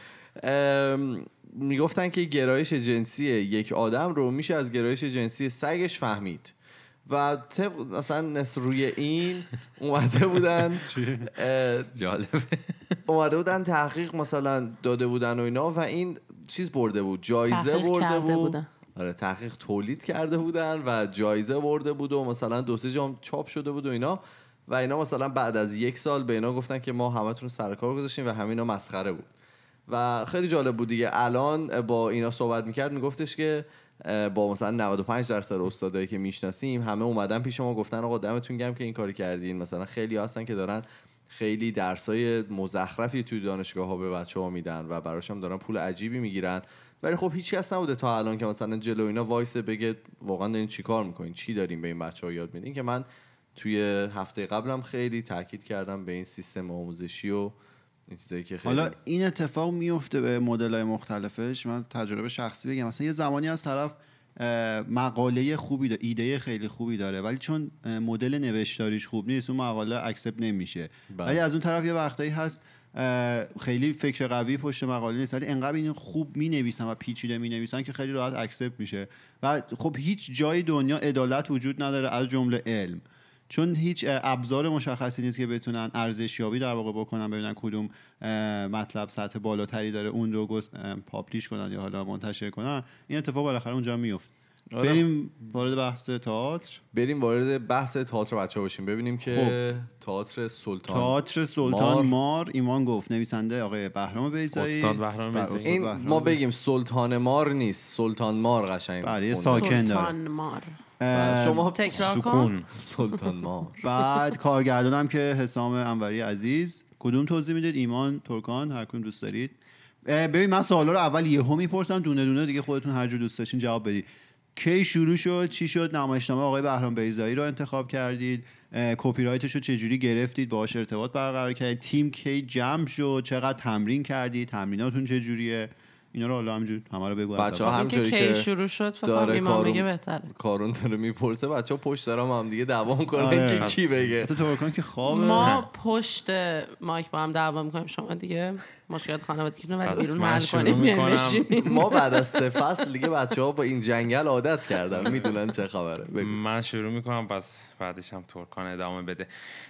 میگفتن که گرایش جنسی یک آدم رو میشه از گرایش جنسی سگش فهمید و طبق اصلا روی این اومده بودن جالبه، اومده بودن تحقیق مثلا داده بودن و اینا و این چیز برده بود، جایزه برده بود. آره، تحقیق تولید کرده بودن و جایزه برده بود و مثلا 2-3 جام چاپ شده بود و اینا و اینا مثلا بعد از 1 سال به اینا گفتن که ما همتون رو سر کار گذاشتیم و همینا مسخره بود و خیلی جالب بود دیگه. الان با اینا صحبت میکرد میگفتش که با مثلا 95% استادایی که میشناسیم همه اومدن پیش ما گفتن آقا دمتون گرم که این کاری کردین. مثلا خیلی هستن که دارن خیلی درسای مزخرفی توی دانشگاه‌ها به بچه‌ها میدن و براشون دارن پول عجیبی میگیرن، ولی خب هیچ کس نبوده تا الان که مثلا جلو اینا وایسه بگه واقعا دارین چیکار میکنین، چی دارین به این بچه‌ها یاد میدین. که من توی هفته قبلم خیلی تاکید کردم به این سیستم آموزشی و این چیزایی که خیلی حالا این اتفاق میفته به مدل‌های مختلفش. من تجربه شخصی بگم، مثلا یه زمانی از طرف مقاله خوبی داره، ایده خیلی خوبی داره، ولی چون مدل نوشتاریش خوب نیست اون مقاله اکسپت نمیشه. ولی از اون طرف یه وقتایی هست خیلی فکر قوی پشت مقاله نیست ولی انقدر این خوب مینویسن و پیچیده مینویسن که خیلی راحت اکسپت میشه و خب هیچ جای دنیا عدالت وجود نداره از جمله علم، چون هیچ ابزار مشخصی نیست که بتونن ارزشیابی در واقع بکنن ببینن کدوم مطلب سطح بالاتری داره اون رو پابلیش کنن یا حالا منتشر کنن. این اتفاق بالاخره اونجا میفته. بریم وارد بحث تئاتر. بچه‌ها باشیم ببینیم که تئاتر سلطان مار. ایمان گفت نویسنده آقای بهرام بیضایی، استاد بهرام بیضایی. این ما بگیم سلطان مار نیست، سلطان مار قشنگ بله ساکن داره. سلطان مار شما سکون سلطان مار. بعد کارگردانم که حسام انوری عزیز. کدوم توضیح میدید؟ ایمان، ترکان، هر کدوم دوست دارید. ببین من سوالا رو اول یهو میپرسم دونه دونه، دیگه خودتون هر جور دوست داشتین جواب بدید. کی شروع شد؟ چی شد نمایشنامه آقای بهرام بیضایی رو انتخاب کردید؟ کپی رایتش رو چجوری گرفتید؟ باهاش ارتباط برقرار کردید؟ تیم کی جمع شد؟ چقدر تمرین کردید؟ تمریناتون چجوریه؟ اینا رو حالا همینجوری همه رو بگو. بچه‌ها همینجوری که شروع شد فقط ایمان بگه بهتره. کارون داره میپرسه، بچه‌ها پشت سرام هم دیگه دعوا می‌کنن که کی بگه. تو ترکان که خوابه. ما پشت مایک با هم دعوا می‌کنیم، شما دیگه مشکلات خانوادگیتون رو بیرون حل کنیم. ما بعد از 3 فصل دیگه بچه‌ها با این جنگل عادت کردن، میدونن چه خبره. بگو. من شروع می‌کنم پس بعدش هم ترکان ادامه بده.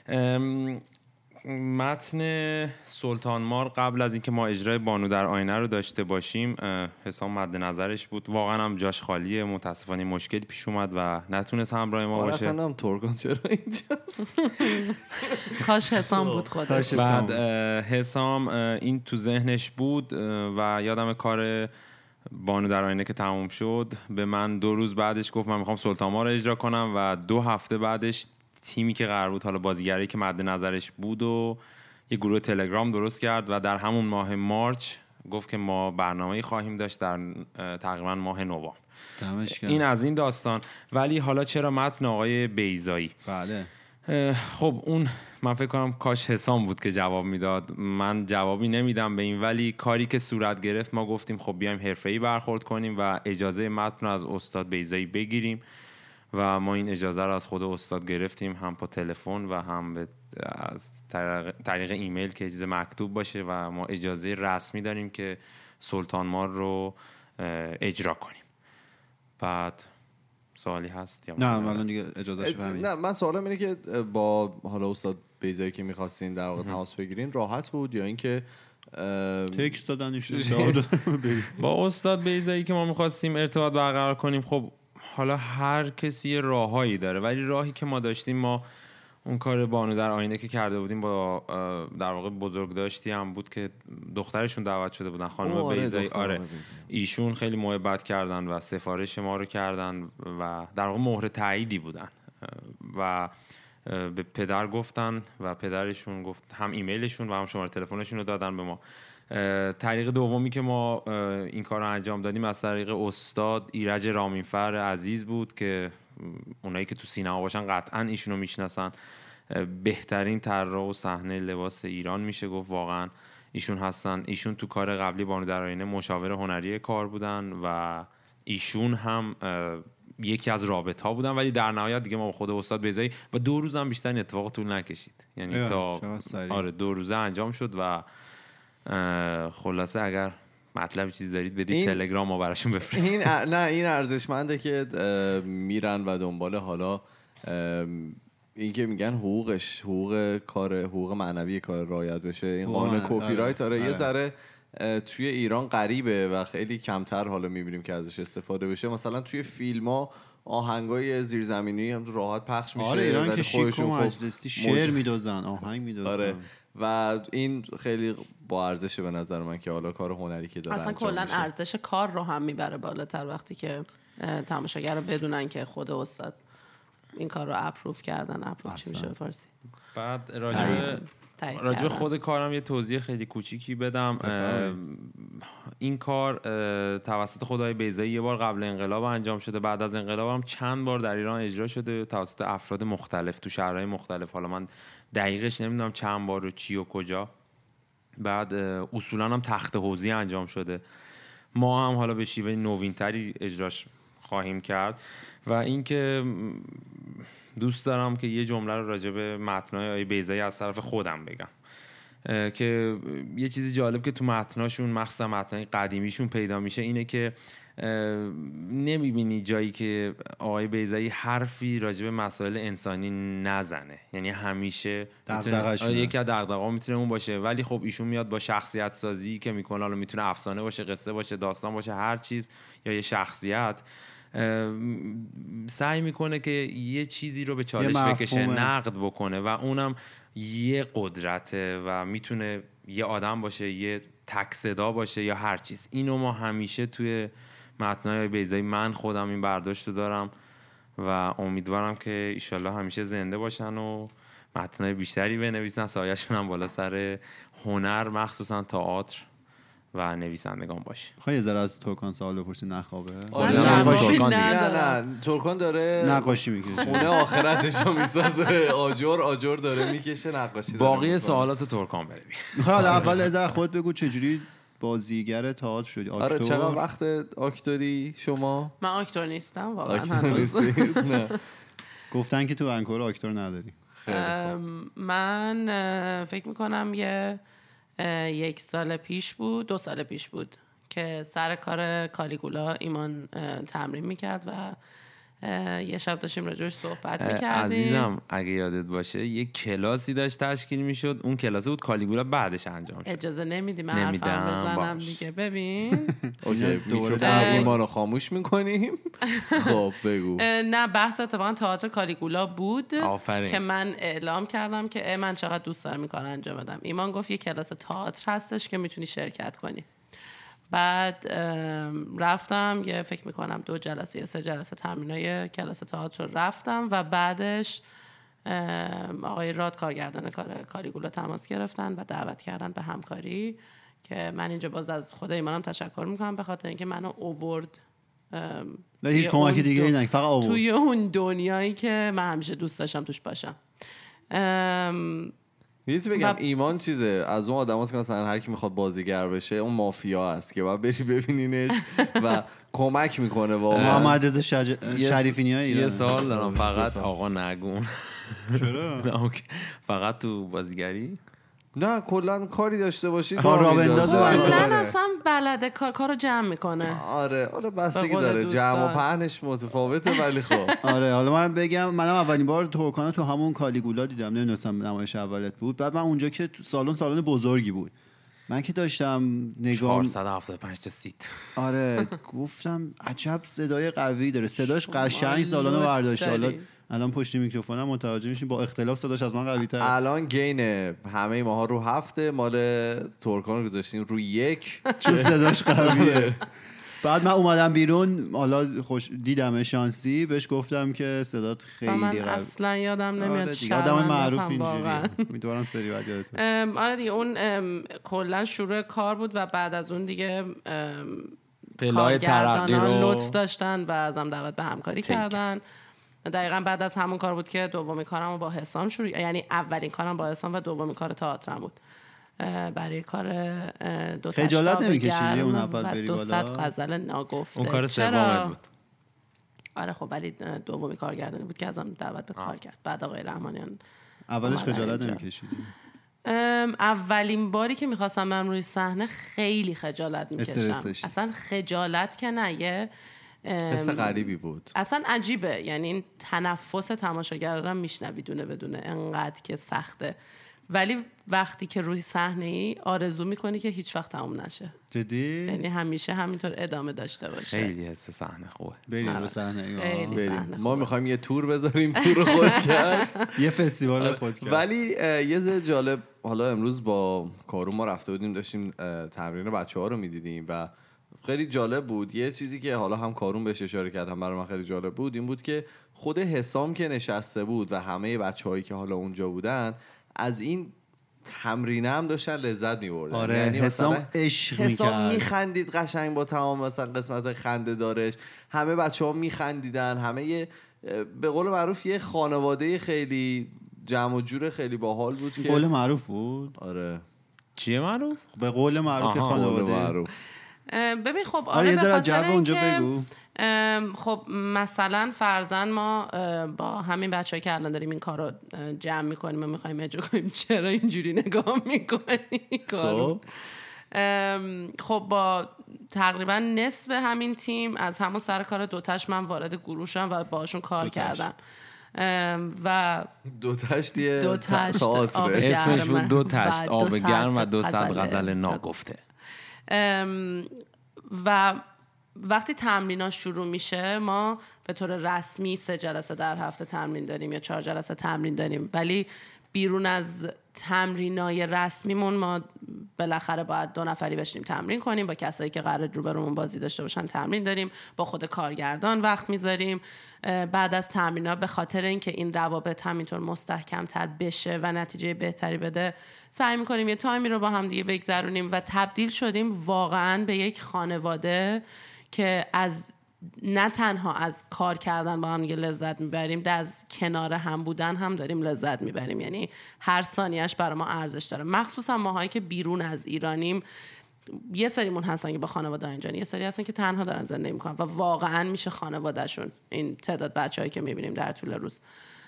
متن سلطان مار قبل از اینکه ما اجرای بانو در آینه رو داشته باشیم حسام مد نظرش بود، واقعا هم جاش خالیه، متاسفانه مشکلی پیش اومد و نتونست همراه ما باشه. اصلا هم ترکان چرا اینجاست؟ کاش حسام بود خودش. بعد حسام این تو ذهنش بود و یادم کار بانو در آینه که تموم شد به من 2 روز بعدش گفت من میخوام سلطان مار رو اجرا کنم و 2 هفته بعدش تیمی که قرار بود حالا بازیگری که مد نظرش بود و یه گروه تلگرام درست کرد و در همون ماه مارچ گفت که ما برنامه‌ای خواهیم داشت در تقریبا ماه نوامبر. این از این داستان. ولی حالا چرا متن آقای بیضایی؟ بله خب اون من فکر کنم کاش حسام بود که جواب میداد، من جوابی نمیدم به این، ولی کاری که صورت گرفت ما گفتیم خب بیایم حرفه‌ای برخورد کنیم و اجازه متن رو از استاد بیضایی بگیریم و ما این اجازه رو از خود استاد گرفتیم، هم با تلفن و هم از طریق ایمیل که اجازه مکتوب باشه و ما اجازه رسمی داریم که سلطان مار رو اجرا کنیم. بعد سوالی هست یا نه الان دیگه اجازهش فهمید. نه من سوالم اینه که با حالا استاد بیضایی که می‌خواستین در واقع تماس بگیرین راحت بود یا اینکه تکست دادنش؟ با استاد بیضایی که ما می‌خواستیم ارتباط برقرار کنیم، خب حالا هر کسی راههایی داره، ولی راهی که ما داشتیم، ما اون کار بانو در آینه که کرده بودیم با در واقع بزرگداشتی هم بود که دخترشون دعوت شده بودن، خانم بیضایی. آره ایشون خیلی محبت کردن و سفارش ما رو کردن و در واقع مهر تاییدی بودن و به پدر گفتن و پدرشون گفت هم ایمیلشون و هم شماره تلفنشون رو دادن به ما. طریق دومی که ما این کار رو انجام دادیم از طریق استاد ایرج رامینفر عزیز بود که اونایی که تو سینما باشن قطعا ایشونو میشناسن، بهترین طراح و صحنه لباس ایران میشه گفت واقعا ایشون هستن. ایشون تو کار قبلی بانو در آینه مشاور هنری کار بودن و ایشون هم یکی از رابط ها بودن، ولی در نهایت دیگه ما با خود استاد بیضایی و 2 روز هم بیشتر این اتفاق طول نکشید، یعنی تا 2 روزه انجام شد و خلاصه اگر مطلب چیزی دارید بدید تلگرام ما براشون بفرستید. این ارزشمنده که میرن و دنبال حالا این که میگن حقوق کار، حقوق معنوی کار رعایت بشه. این قانون کپی رایت یه ذره توی ایران غریبه و خیلی کمتر حالا میبینیم که ازش استفاده بشه. مثلا توی فیلم‌ها آهنگای زیرزمینی هم راحت پخش میشه. آره ایران که شیک و مجلسی شعر میدوزن، آهنگ میدوزن. آره و این خیلی با ارزشه به نظر من که حالا کار هنری که داره اصلا کلا ارزش کار رو هم میبره بالاتر وقتی که تماشاگر رو بدونن که خود استاد این کار رو اپروف کردن. اپروف چی میشه به فارسی؟ بعد راجب خود کارم یه توضیح خیلی کوچیکی بدم. این کار توسط خدای بیضایی یه بار قبل انقلاب انجام شده، بعد از انقلاب هم چند بار در ایران اجرا شده توسط افراد مختلف تو شهرهای مختلف. حالا من دقیقش نمیدونم چند بار و چی و کجا. بعد اصولا هم تخت حوضی انجام شده. ما هم حالا به شیوه نوینتری اجراش خواهیم کرد و اینکه دوست دارم که یه جمله رو راجع به متنای آقای بیضایی از طرف خودم بگم که یه چیزی جالب که تو متناشون مخصوصا متنای قدیمیشون پیدا میشه اینه که نمیبینی جایی که آقای بیضایی حرفی راجع به مسائل انسانی نزنه، یعنی همیشه یکی از دغدغه‌ها میتونه اون باشه، ولی خب ایشون میاد با شخصیت سازی که میکنه، حالا میتونه افسانه باشه، قصه باشه، داستان باشه، هر چیز یا یه شخصیت، سعی میکنه که یه چیزی رو به چالش بکشه، نقد بکنه و اونم یه قدرته و میتونه یه آدم باشه، یه تک صدا باشه یا هر چیز. اینو ما همیشه توی متنای بیضایی من خودم این برداشت رو دارم و امیدوارم که ایشالله همیشه زنده باشن و متنای بیشتری بنویسن، سایه‌شون هم بالا سر هنر مخصوصا تئاتر و نویسندگان باشه. خواهی یه ذره از ترکان سوال بپرسیم نخوابه؟ نه ترکان داره نقاشی میکشه، خونه آخرتشو میسازه، آجر داره میکشه، نقاشی داره. باقی سوالات ترکان بره. میخوام اول از خود بگو چجوری بازیگر تئاتر شدی؟ آره چقدر وقت اکتوری شما؟ من اکتور نیستم واقعا هنوز. گفتن که تو ونکوور اکتور نداری. من فکر میکنم 1 سال پیش بود، 2 سال پیش بود که سر کار کالیگولا ایمان تمرین میکرد و یه شب داشتیم راجعش صحبت میکردیم. عزیزم اگه یادت باشه یه کلاسی داشت تشکیل میشد، اون کلاس بود کالیگولا بعدش انجام شد. اجازه نمیدی من حرفم بزنم دیگه. ببین اوکی میکروفون ایمانو خاموش میکنیم. خب بگو. نه بحث اتفاقا تئاتر کالیگولا بود. آفرین. که من اعلام کردم که من چقدر دوست دارم این کار انجام بدم. ایمان گفت یه کلاس تئاتر هستش که میتونی شرکت کنی. بعد رفتم فکر میکنم 2 جلسه یا 3 جلسه تمرینای کلاس تئاتر رو رفتم و بعدش آقای راد کارگردان کالیگولا تماس گرفتن و دعوت کردن به همکاری که من اینجا باز از خود ایمانم تشکر میکنم به خاطر اینکه منو اوورد هیچ کمکی دیگه نه، فقط آورد توی اون دنیایی که من همیشه دوست داشتم توش باشم. چیزی بگم ایمان چیزه از اون آدماست که مثلا هر کی میخواد بازیگر بشه اون مافیا است که باید بری ببینینش و کمک میکنه واقعا. محمد رضا شریفینی های ایران. یه سوال دارم فقط آقا نگون. چرا؟ فقط تو بازیگری؟ نه کلا کاری داشته باشید راه بندازه کلا اصلا بلده کارو جمع میکنه. آره حالا بستگی داره جمع و پهنش متفاوته ولی خب آره حالا من بگم منم اولین بار ترکانه تو همون کالیگولا دیدم، نمیدونستم نمایش اولت بود. بعد من اونجا که سالن بزرگی بود، من که داشتم نگاه 475 تا سیت. آره گفتم عجب صدای قوی داره، صداش قشنگ سالن رو برداشته. حالا الان پشت میکروفونم متوجه میشین با اختلاف صداش از من قوی تر. الان گین همه ماها رو 7، مال ترکان رو گذاشتیم رو 1 چون صداش قویه. بعد من اومدم بیرون، حالا خوش دیدم شانسی، بهش گفتم که صدات خیلی قوی. من اصلا یادم نمیاد. آدم معروف اینجوریه. امیدوارم سری بعد یادتون. آره دیگه اون کلا شروع کار بود و بعد از اون دیگه پلای ترقی رو لطف داشتن و ازم دعوت به همکاری کردن. دقیقاً بعد از همون کار بود که دومین کارم با حسام شروع، یعنی اولین کارم با حسام و دومین کار تئاترم بود. برای کار دو تا خجالت نمی‌کشیدی اون اول بری بالا؟ 200 غزل ناگفته. اون کار سومت بود. آره خب ولی دومین کارگردانی بود که ازم دعوت به کار کرد. بعد آقای رحمانیان اولش خجالت نمی‌کشیدی؟ اولین باری که می‌خواستم من روی صحنه خیلی خجالت می‌کشم. اصلا خجالت که نه، یه حس غریبی بود. اصلا عجیبه، یعنی این تنفس تماشاگر رو میشنوی دونه بدونه انقدر که سخته، ولی وقتی که روی صحنه ای آرزو میکنی که هیچ وقت تموم نشه. جدی؟ یعنی همیشه همینطور ادامه داشته باشه. خیلی حس صحنه خوبه. بریم رو صحنه. ما میخوایم یه تور بذاریم، تور خودکست، یه فستیوال خودکست. ولی یه ذره جالب، حالا امروز با کارون ما رفته بودیم داشتیم تمرین بچه‌ها رو میدیدیم و خیلی جالب بود. یه چیزی که حالا هم کارون بهش اشاره کرد هم برای من خیلی جالب بود این بود که خود حسام که نشسته بود و همه بچه‌هایی که حالا اونجا بودن از این تمرینه هم داشتن لذت می‌بردن. آره یعنی حسام عشق می‌کرد، حسام میخندید قشنگ با تمام مثلا قسمت خنده دارش، همه بچه‌ها میخندیدن، همه به قول معروف یه خانواده خیلی جمع و جور خیلی باحال بود که قول معروف بود. آره چیه معروف؟ به قول معروف خانواده معروف. ببین خب آره یه ذره جو اونجا بگو. خب مثلا فرضاً ما با همین بچه‌ای که الان داریم این کارو جمع می‌کنیم و می‌خوایم اجرا کنیم، چرا اینجوری نگاه می‌کنی کارو؟ خب با تقریبا نصف همین تیم از همون سر کار دوتاش من وارد گروه شدم و باهاشون کار کردم و دو تشت تئاتر اسمش بود دو تشت آب گرم و 200 غزل ناگفته. و وقتی تمرین‌ها شروع میشه ما به طور رسمی 3 جلسه در هفته تمرین داریم یا 4 جلسه تمرین داریم، ولی بیرون از تمرینای رسمیمون ما بالاخره باید 2 نفری بشیم تمرین کنیم، با کسایی که قرار روبرومون بازی داشته باشن تمرین داریم، با خود کارگردان وقت میذاریم. بعد از تمرین‌ها به خاطر اینکه این روابط همینطور مستحکم‌تر بشه و نتیجه بهتری بده سعی می‌کنیم یه تایمی رو با هم دیگه بگذرونیم و تبدیل شدیم واقعاً به یک خانواده که از نه تنها از کار کردن با هم دیگه لذت میبریم، از کنار هم بودن هم داریم لذت میبریم. یعنی هر ثانیه‌اش برای ما ارزش داره، مخصوصا ماهایی که بیرون از ایرانیم. یه سریمون هستن که با خانواده اینجان، یه سری هستن که تنها دارن زندگی میکنن و واقعا میشه خانوادهشون این تعداد بچه‌هایی که میبینیم در طول روز.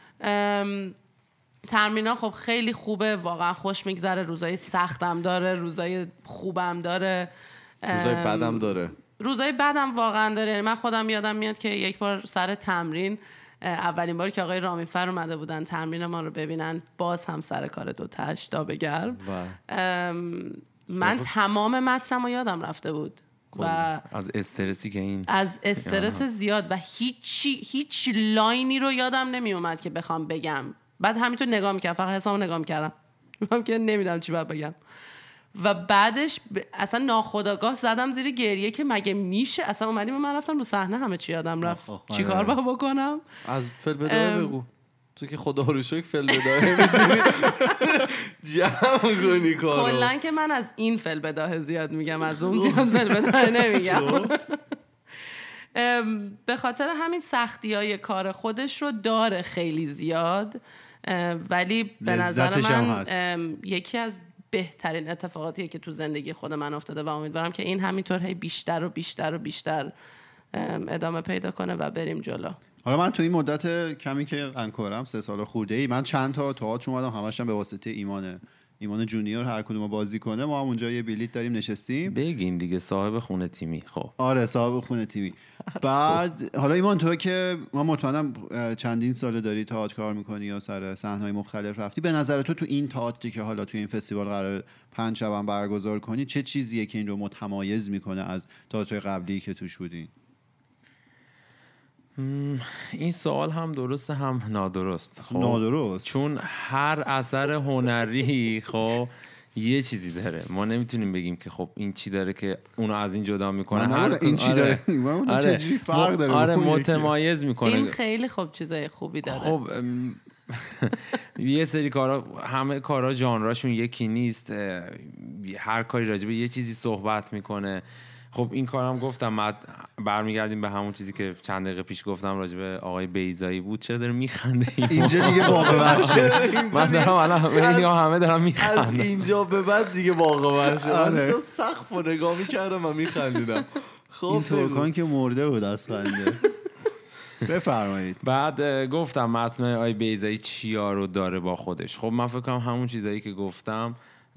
تمرین‌ها خب خیلی خوبه، واقعا خوش میگذره، روزای سختم داره، روزای خوبم داره، روزای بدم داره. روزای بعدم واقعا داره. من خودم یادم میاد که یک بار سر تمرین، اولین باری که آقای رامیفر اومده بودن تمرین ما رو ببینن، باز هم سر کار دو تشت آب گرم، من تمام متنم رو یادم رفته بود و از استرسی که این از استرس زیاد و هیچ لاینی رو یادم نمی اومد که بخوام بگم. بعد همینطور نگاه میکردم، فقط حسابو نگاه میکردم که نمیدونم چی باید بگم و بعدش اصلا ناخودآگاه زدم زیر گریه که مگه میشه. اصلا اومدیم من رفتم رو صحنه همه چی یادم رفت. چی کار باید بکنم؟ از فیلم بدای بگو. تو که خدا رو شکر فل بداهه میتونی جمع کنی کارو. کلن که من از این فل بداهه زیاد میگم، از اون زیاد فل بداهه نمیگم. به خاطر همین سختی های کار خودش رو داره خیلی زیاد، ولی به نظر من یکی از بهترین اتفاقاتیه که تو زندگی خود من افتاده و امیدوارم که این همینطور هی بیشتر و بیشتر و بیشتر ادامه پیدا کنه و بریم جلو. حالا من تو این مدت کمی که انکارم 3 سال خورده ای، من چند تا تئاتر اومدم، همش هم به واسطه ایمان جونیور هر کدوم بازی کنه. ما هم اونجا یه بلیت داریم نشستیم. بگین دیگه صاحب خونه تیمی. خب آره صاحب خونه تیمی. بعد حالا ایمان تو که من مطمئنم چندین ساله داری تئاتر کار میکنی یا سر صحنه‌های مختلف رفتی، به نظر تو این تئاتری که حالا تو این فستیوال قرار 5 شب هم برگزار کنی چه چیزیه که این رو متمایز میکنه از تئاتر قبلی که توش بودین؟ این سوال هم درست هم نادرست. خب نادرست چون هر اثر هنری خب یه چیزی داره، ما نمیتونیم بگیم که خب این چی داره که اونو از این جدا میکنه. هر این چی داره چجوری فرق داره. آره متمایز میکنه. این خیلی خوب چیزای خوبی داره. خب یه سری کارا، همه کارا ژانراشون یکی نیست، هر کاری راجع به یه چیزی صحبت میکنه. خب این کارم گفتم برمیگردیم به همون چیزی که چند دقیقه پیش گفتم راجع به آقای بیضایی بود. چرا داره میخنده اینجا دیگه واقعا من دارم الان همه دارم میخندم. از اینجا به بعد دیگه واقعا من سقف و نگاه میکردم و میخندیدم. خب این ترکان که مرده بود از خنده. بفرمایید. بعد گفتم متن آقای بیضایی چیا رو داره با خودش. خب من فکر کنم همون چیزایی که گفتم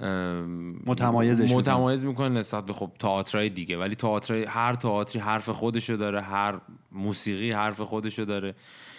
متمایز میکنه نسبت به خب تئاترای دیگه، ولی هر تئاتری حرف خودشو داره، هر موسیقی حرف خودشو داره.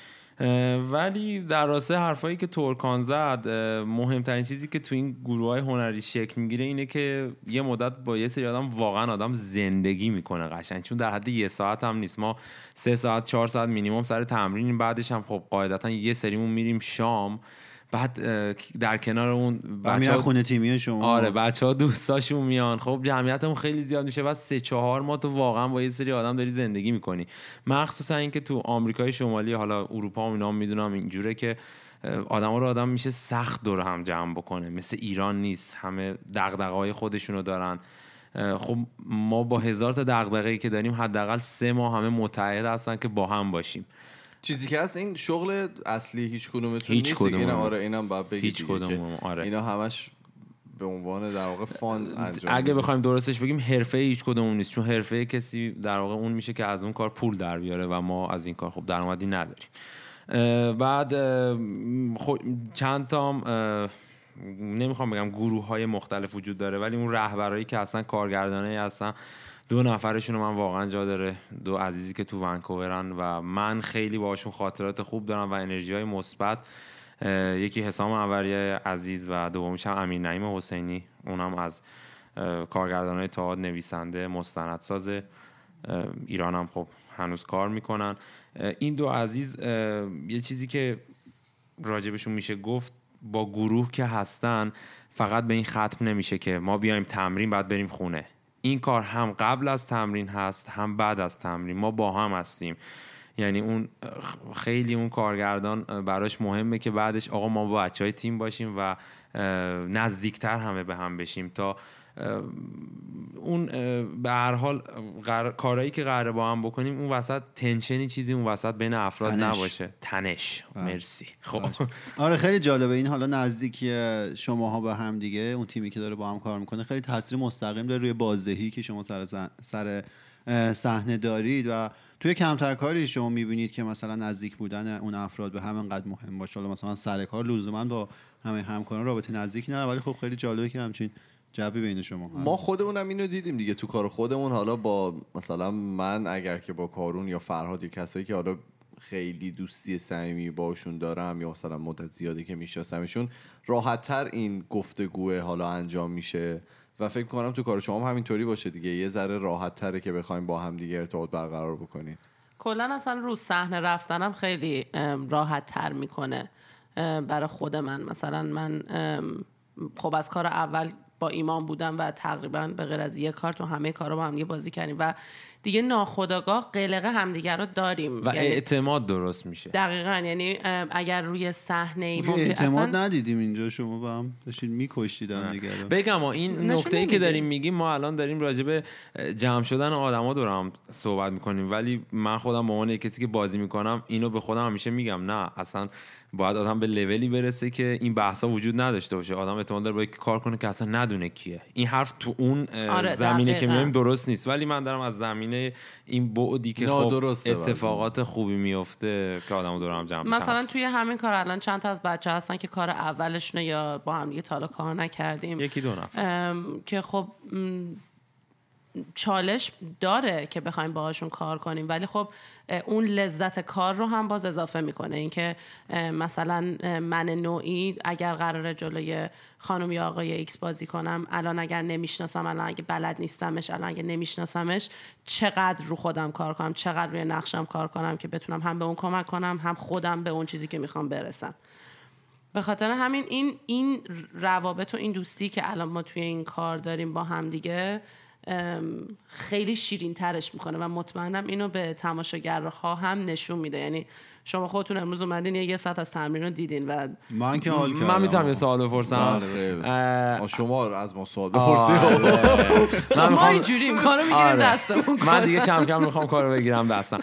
ولی در راسته حرفایی که ترکان زد، مهمترین چیزی که تو این گروه‌های هنری شکل میگیره اینه که یه مدت با یه سری آدم زندگی میکنه قشنگ، چون در حد 1 ساعت هم نیست. ما 3 ساعت 4 ساعت مینیمم سر تمرین، بعدش هم خب قاعدتا یه سریمون میریم شام، بعد در کنار اون بچه‌ها خونه تیمی شما، آره بچه‌ها دوستاشون میان، خب جمعیتمون خیلی زیاد میشه. بعد 3-4 ماه تو واقعا با یه سری آدم داری زندگی میکنی. مخصوصا اینکه تو آمریکای شمالی، حالا اروپا هم اینا میدونم اینجوره که آدم میشه سخت دور هم جمع بکنه، مثل ایران نیست، همه دغدغه‌های خودشونو دارن. خب ما با 1000 تا دغدغه‌ای که داریم حداقل 3 ماه همه متحد هستن که با هم باشیم. چیزی که هست این شغل اصلی هیچ کدومتون نیست. آره اینم باید بگید هیچ کدوم. آره اینا همش به عنوان در واقع فان انجام. اگه بخوایم درستش بگیم حرفه هیچ کدوم نیست، چون حرفه کسی در واقع اون میشه که از اون کار پول در بیاره و ما از این کار خب درآمدی نداریم. بعد چند تا نمیخوام بگم گروه‌های مختلف وجود داره، ولی اون رهبرایی که اصلا کارگردانایی هستن 2 نفرشون من واقعا جا داره، 2 عزیزی که تو ونکوورن و من خیلی باهاشون خاطرات خوب دارم و انرژی‌های مثبت. یکی حسام انوریه عزیز و دومیش هم امین نعیم حسینی، اونم از کارگردانای تئاتر، نویسنده، مستندساز ایران هم خب هنوز کار میکنن. این 2 عزیز یه چیزی که راجبشون میشه گفت، با گروه که هستن فقط به این ختم نمیشه که ما بیایم تمرین بعد بریم خونه. این کار هم قبل از تمرین هست هم بعد از تمرین، ما با هم هستیم. یعنی اون خیلی اون کارگردان براش مهمه که بعدش آقا ما با بچهای تیم باشیم و نزدیکتر همه به هم بشیم تا اون به هر حال کارهایی که قراره با هم بکنیم اون وسط تنشنی چیزی اون وسط بین افراد نباشه. تنش. مرسی. خب آره خیلی جالبه این حالا نزدیکی شماها به هم دیگه، اون تیمی که داره با هم کار میکنه خیلی تاثیر مستقیم داره روی بازدهی که شما سر صحنه دارید و توی کمتر کاری شما میبینید که مثلا نزدیک بودن اون افراد به همینقدر مهم باشه. حالا مثلا سر کار لزوما با همه همکاران رابطه نزدیک نداره، ولی خب خیلی جالبه که همچین جوی بین شما هست. ما خودمونم اینو دیدیم دیگه تو کار خودمون. حالا با مثلا من اگر که با کارون یا فرهاد یا کسایی که حالا خیلی دوستی صمیمی باشون دارم یا مثلا مدت زیادی که میشناسمشون، راحت‌تر این گفتگو حالا انجام میشه و فکر کنم تو کار شما هم همینطوری باشه دیگه، یه ذره راحت‌تره که بخوایم با هم دیگه ارتباط برقرار بکنید. کلا اصلا رو صحنه رفتنم خیلی راحت‌تر میکنه برای خود من. مثلا من خب از کار اول با ایمان بودم و تقریبا به غیر از یک کار تو همه کارا با هم دیگه بازی کردیم و دیگه ناخودآگاه قلقه همدیگه رو داریم و یعنی اعتماد درست میشه. دقیقاً، یعنی اگر روی صحنه ممکن اعتماد اصلا ندیدیم اینجا، شما با هم داشتین میکشتید هم دیگه رو. بگم این نکته‌ای که داریم میگیم، ما الان داریم راجع به جمع شدن آدما دور هم صحبت میکنیم، ولی من خودم به عنوان کسی که بازی میکنم اینو به خودم همیشه میگم نه، اصلا باید آدم به لولی برسه که این بحثا وجود نداشته باشه. آدم احتمال داره با یک کار کنه که اصلا ندونه کیه. این حرف تو اون زمینه که میایم درست نیست، ولی من دارم از زمینه این بعدی که خب اتفاقات خوبی میفته که آدمو دور هم جمع میشن. مثلا توی همین کار الان چند تا از بچه‌ها هستن که کار اولشونه یا با هم دیگه تا حالا کار نکردیم، یکی دو نفر که خب چالش داره که بخوایم باهاشون کار کنیم، ولی خب اون لذت کار رو هم باز اضافه میکنه. اینکه مثلا من نوعی اگر قراره جلوی خانم یا آقای ایکس بازی کنم، الان اگر نمیشناسم، الان اگه بلد نیستمش، الان اگه نمیشناسمش، چقدر رو خودم کار کنم، چقدر روی نقشم کار کنم که بتونم هم به اون کمک کنم، هم خودم به اون چیزی که میخوام برسم. به خاطر همین این روابط و این دوستی که الان ما توی این کار داریم با هم دیگه خیلی شیرین ترش میکنه و مطمئنم اینو به تماشاگرها هم نشون میده. یعنی شما خودتون امروز اومدین یه ساعت از تمرین رو دیدین و من که حال کردم. من میتونم یه سوال بپرسم؟ شما از ما سوال بپرسید. ما اینجوریم کارو میگیریم دستمون. من دیگه کم کم میخوام کارو بگیرم دستم.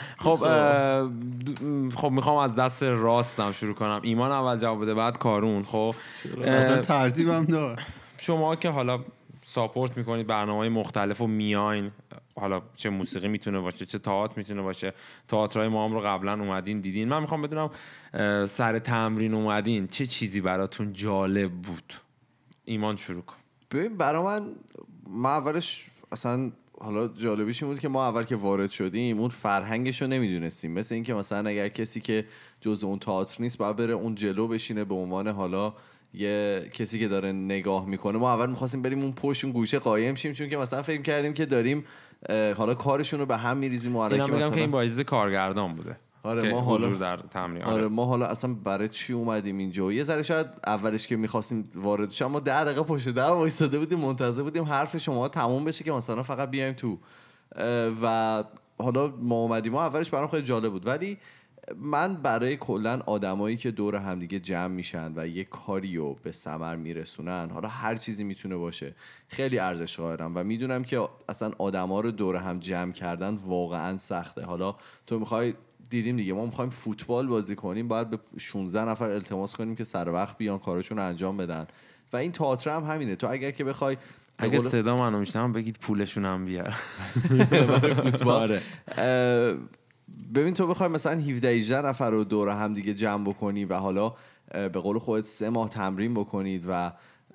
خب میخوام از دست راستم شروع کنم. ایمان اول جواب بده، بعد کارون. خب اصلا ترتیبم داره. شما که حالا ساپورت میکنید برنامه‌های مختلف و میاین، حالا چه موسیقی میتونه باشه، چه تئاتر میتونه باشه، تئاترای ما هم رو قبلا اومدین دیدین، من میخوام بدونم سر تمرین اومدین چه چیزی براتون جالب بود؟ ایمان شروع کن. ببین برای من اولش اصلا حالا جالبیش این بود که ما اول که وارد شدیم اون فرهنگش رو نمیدونستیم. مثل این که مثلا اگر کسی که جزء اون تئاتر نیست باید بره اون جلو بشینه به عنوان حالا یه کسی که داره نگاه میکنه. ما اول می‌خواستیم بریم اون پشت اون گوشه قایم شیم، چون که مثلا فکر کردیم که داریم حالا کارشون رو به هم میریزیم. اینا میگم که این با اجازه کارگردان بوده. آره ما حالا در تمرین. آره ما حالا اصلا برای چی اومدیم اینجا؟ یه ذره شاید اولش که می‌خواستیم وارد شیم ما 10 دقیقه پشت در وایساده بودیم منتظر بودیم حرف شما تموم بشه که مثلا فقط بیایم تو. و حالا ما اومدیم، ما اولش برام خیلی جالب بود، ولی من برای کلن آدمایی که دور همدیگه جمع میشن و یه کاریو به ثمر میرسونن، حالا هر چیزی میتونه باشه، خیلی ارزش قائلم و میدونم که اصلا آدما رو دور هم جمع کردن واقعا سخته. حالا تو میخوای، دیدیم دیگه، ما میخوایم فوتبال بازی کنیم، باید به 16 نفر التماس کنیم که سر وقت بیان کارشون رو انجام بدن و این تئاتر هم همینه. تو اگر که بخوای اگه صدا منو میشنم بگید پولشون هم بیار برای فوتبال. ببین تو بخوای مثلا 17-18 نفر رو دور هم دیگه جمع بکنی و حالا به قول خودت 3 ماه تمرین بکنید و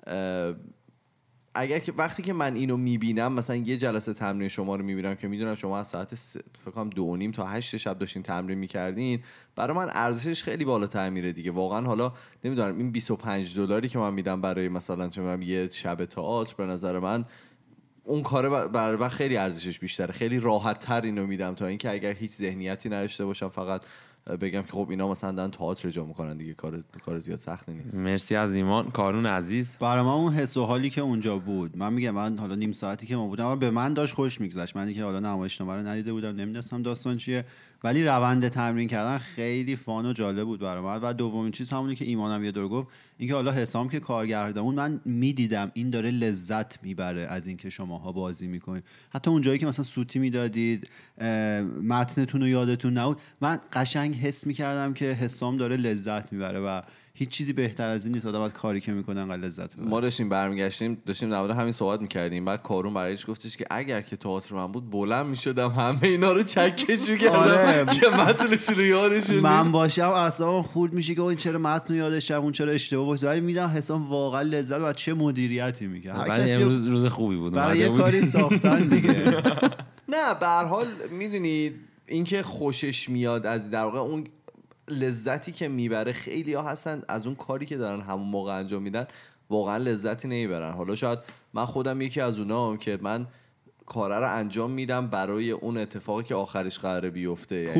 اگر که وقتی که من اینو میبینم، مثلا یه جلسه تمرین شما رو میبینم که میدونم شما از ساعت فکر کنم 2:30 تا 8 شب داشتین تمرین میکردین، برای من ارزشش خیلی بالاتر میره دیگه. واقعا حالا نمیدونم این $25 که من میدم برای مثلا چه میدونم یه شب تئاتر، به نظر من اون کار برای من خیلی ارزشش بیشتره. خیلی راحت تر اینو میدم تا اینکه اگر هیچ ذهنیتی نداشته باشم فقط بگم که خب اینا مثلا دارن تئاتر اجرا میکنن دیگه، کار زیاد سختی نیست. مرسی از ایمان. کارون عزیز، برای من اون حس و حالی که اونجا بود، من میگم من حالا نیم ساعتی که ما بودم اما به من داشت خوش میگذشت. من که حالا نمایشنامه رو ندیده بودم، نمیدونستم داستان چیه، ولی روند تمرین کردن خیلی فان و جالب بود برای من. و دومین چیز همونی که ایمانم یه دور گفت، اینکه حالا حسام که کارگردان، من میدیدم این داره لذت میبره از اینکه شماها بازی میکنید. حتی اون جایی که مثلا سوتی میدادید، متنتون رو یادتون نبود، من قشنگ حس میکردم که حسام داره لذت میبره و هیچ چیزی بهتر از این نیست آدم از کاری که میکنه انقدر لذت ببره. ما داشتیم برمیگشتیم داشتیم در مورد همین صحبت میکردیم، بعد کارون برایش گفتش که اگر که تئاتر من بود بلند میشدم همه اینا رو چکش میکردم که متنش رو یادشون نیست. من باشم اصلا خورد میشه که این چرا متن یادش رفت، اون چرا اشتباه بود، ولی میدم حسام واقعا لذت و چه مدیریتی میکنه. ولی امروز روز خوبی بود برای یه کاری ساختن دیگه. نه به هر حال میدونی اینکه خوشش میاد از در واقع اون لذتی که میبره. خیلی ها هستن از اون کاری که دارن همون موقع انجام میدن واقعا لذتی نمیبرن. حالا شاید من خودم یکی از اونام که من کاره رو انجام میدم برای اون اتفاقی که آخرش قراره بیفته. یعنی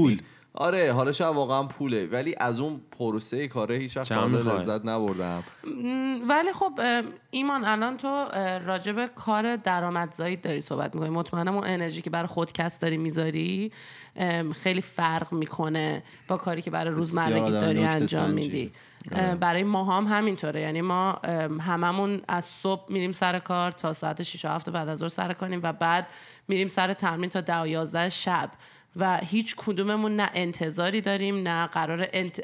آره حالا شاید واقعا پوله، ولی از اون پروسه کاره هیچ وقت لذت نبردم. ولی خب ایمان الان تو راجب کار درآمدزایی داری صحبت میکنی، مطمئنم اون انرژی که برای خودکست داری میذاری خیلی فرق میکنه با کاری که برای روزمرگی داری انجام میدی. برای ما هم همینطوره، یعنی ما هممون از صبح میریم سر کار تا ساعت 6 و 7 بعد از ظهر سر کنیم و بعد میریم سر تمرین تا 10 و 11 شب و هیچ کدوممون نه انتظاری داریم نه قرار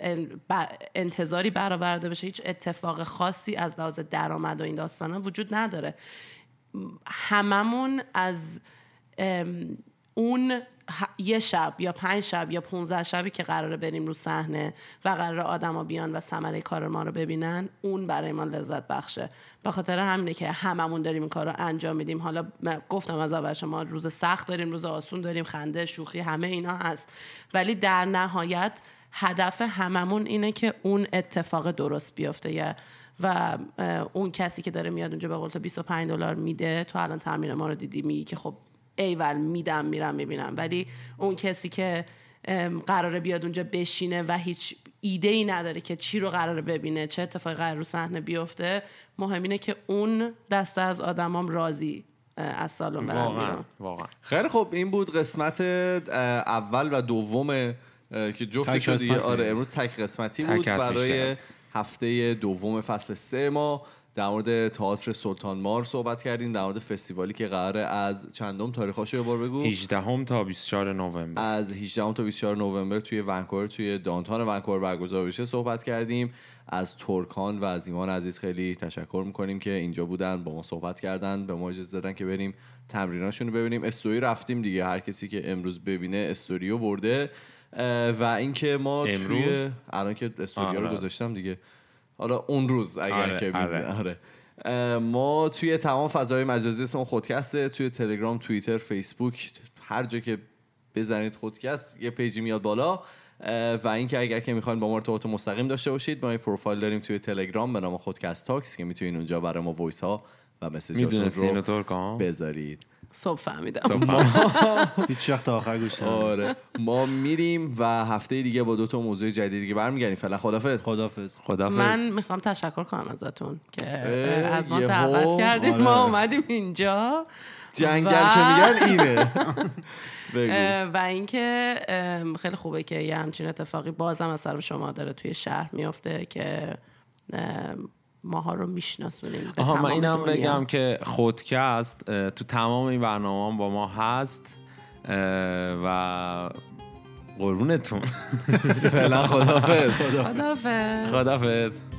انتظاری برآورده بشه، هیچ اتفاق خاصی از لحاظ درآمد و این داستانا وجود نداره. هممون از اون یه شب یا 5 شب یا 15 شبی که قراره بریم رو صحنه و قراره آدما بیان و ثمره کار ما رو ببینن، اون برای ما لذت بخشه. به خاطر همینه که هممون داریم این کار رو انجام میدیم. حالا گفتم از اول شما روز سخت داریم، روز آسون داریم، خنده، شوخی، همه اینا هست، ولی در نهایت هدف هممون اینه که اون اتفاق درست بیفته و اون کسی که داره میاد اونجا به قول تو $25 میده، تو الان تمرین ما رو دیدی میگی که خب ایول میدم میرم میبینم، ولی اون کسی که قراره بیاد اونجا بشینه و هیچ ایده ای نداره که چی رو قراره ببینه، چه اتفاقی قراره رو صحنه بیفته، مهم اینه که اون دسته از آدمام راضی از سالن برن بیرون. واقعا خیلی خب این بود قسمت اول و دوم که جفتش دیگه آره امروز تک قسمتی بود برای هفته دوم فصل 3 ما. در مورد تئاتر سلطان مار صحبت کردیم، در مورد فستیوالی که قراره از چندم تاریخاشو یه بار بگو، 18 تا 24 نوامبر، از 18 تا 24 نوامبر توی ونکوور، توی دانتان ونکوور برگزار بشه صحبت کردیم. از ترکان و از ایمان عزیز خیلی تشکر میکنیم که اینجا بودن با ما صحبت کردن، به ما اجازه دادن که بریم تمریناشون رو ببینیم. استوری رفتیم دیگه، هر کسی که امروز ببینه استوریو برده. و اینکه ما توی الان که استوریو رو گذاشتم دیگه، حالا اون روز اگر که آره. ما توی تمام فضای مجازی اسم خودکسته، توی تلگرام، توییتر، فیسبوک، هر جا که بزنید خودکست یه پیجی میاد بالا. و اینکه اگر که میخواین با ما ارتباط مستقیم داشته باشید، ما یه پروفایل داریم توی تلگرام به نام خودکست تاکس که میتونید اونجا برای ما وایس ها و مسیجاتون رو بذارید. صبح فهمیدم هیچ وقت آخر گوش ندادم. آره ما میریم و هفته دیگه با 2 تا موضوع جدید دیگه برمیگردیم. فعلا خدافظ. من میخوام تشکر کنم ازتون که از ما دعوت کردید. آره. ما اومدیم اینجا جنگل که میگن اینه و اینکه خیلی خوبه که یه همچین اتفاقی بازم از طرف شما داره توی شهر میفته که ماها رو میشناسونیم. من اینم بگم که خودکست تو تمام این برنامه با ما هست و قربونتون. فعلا خداحافظ. خداحافظ.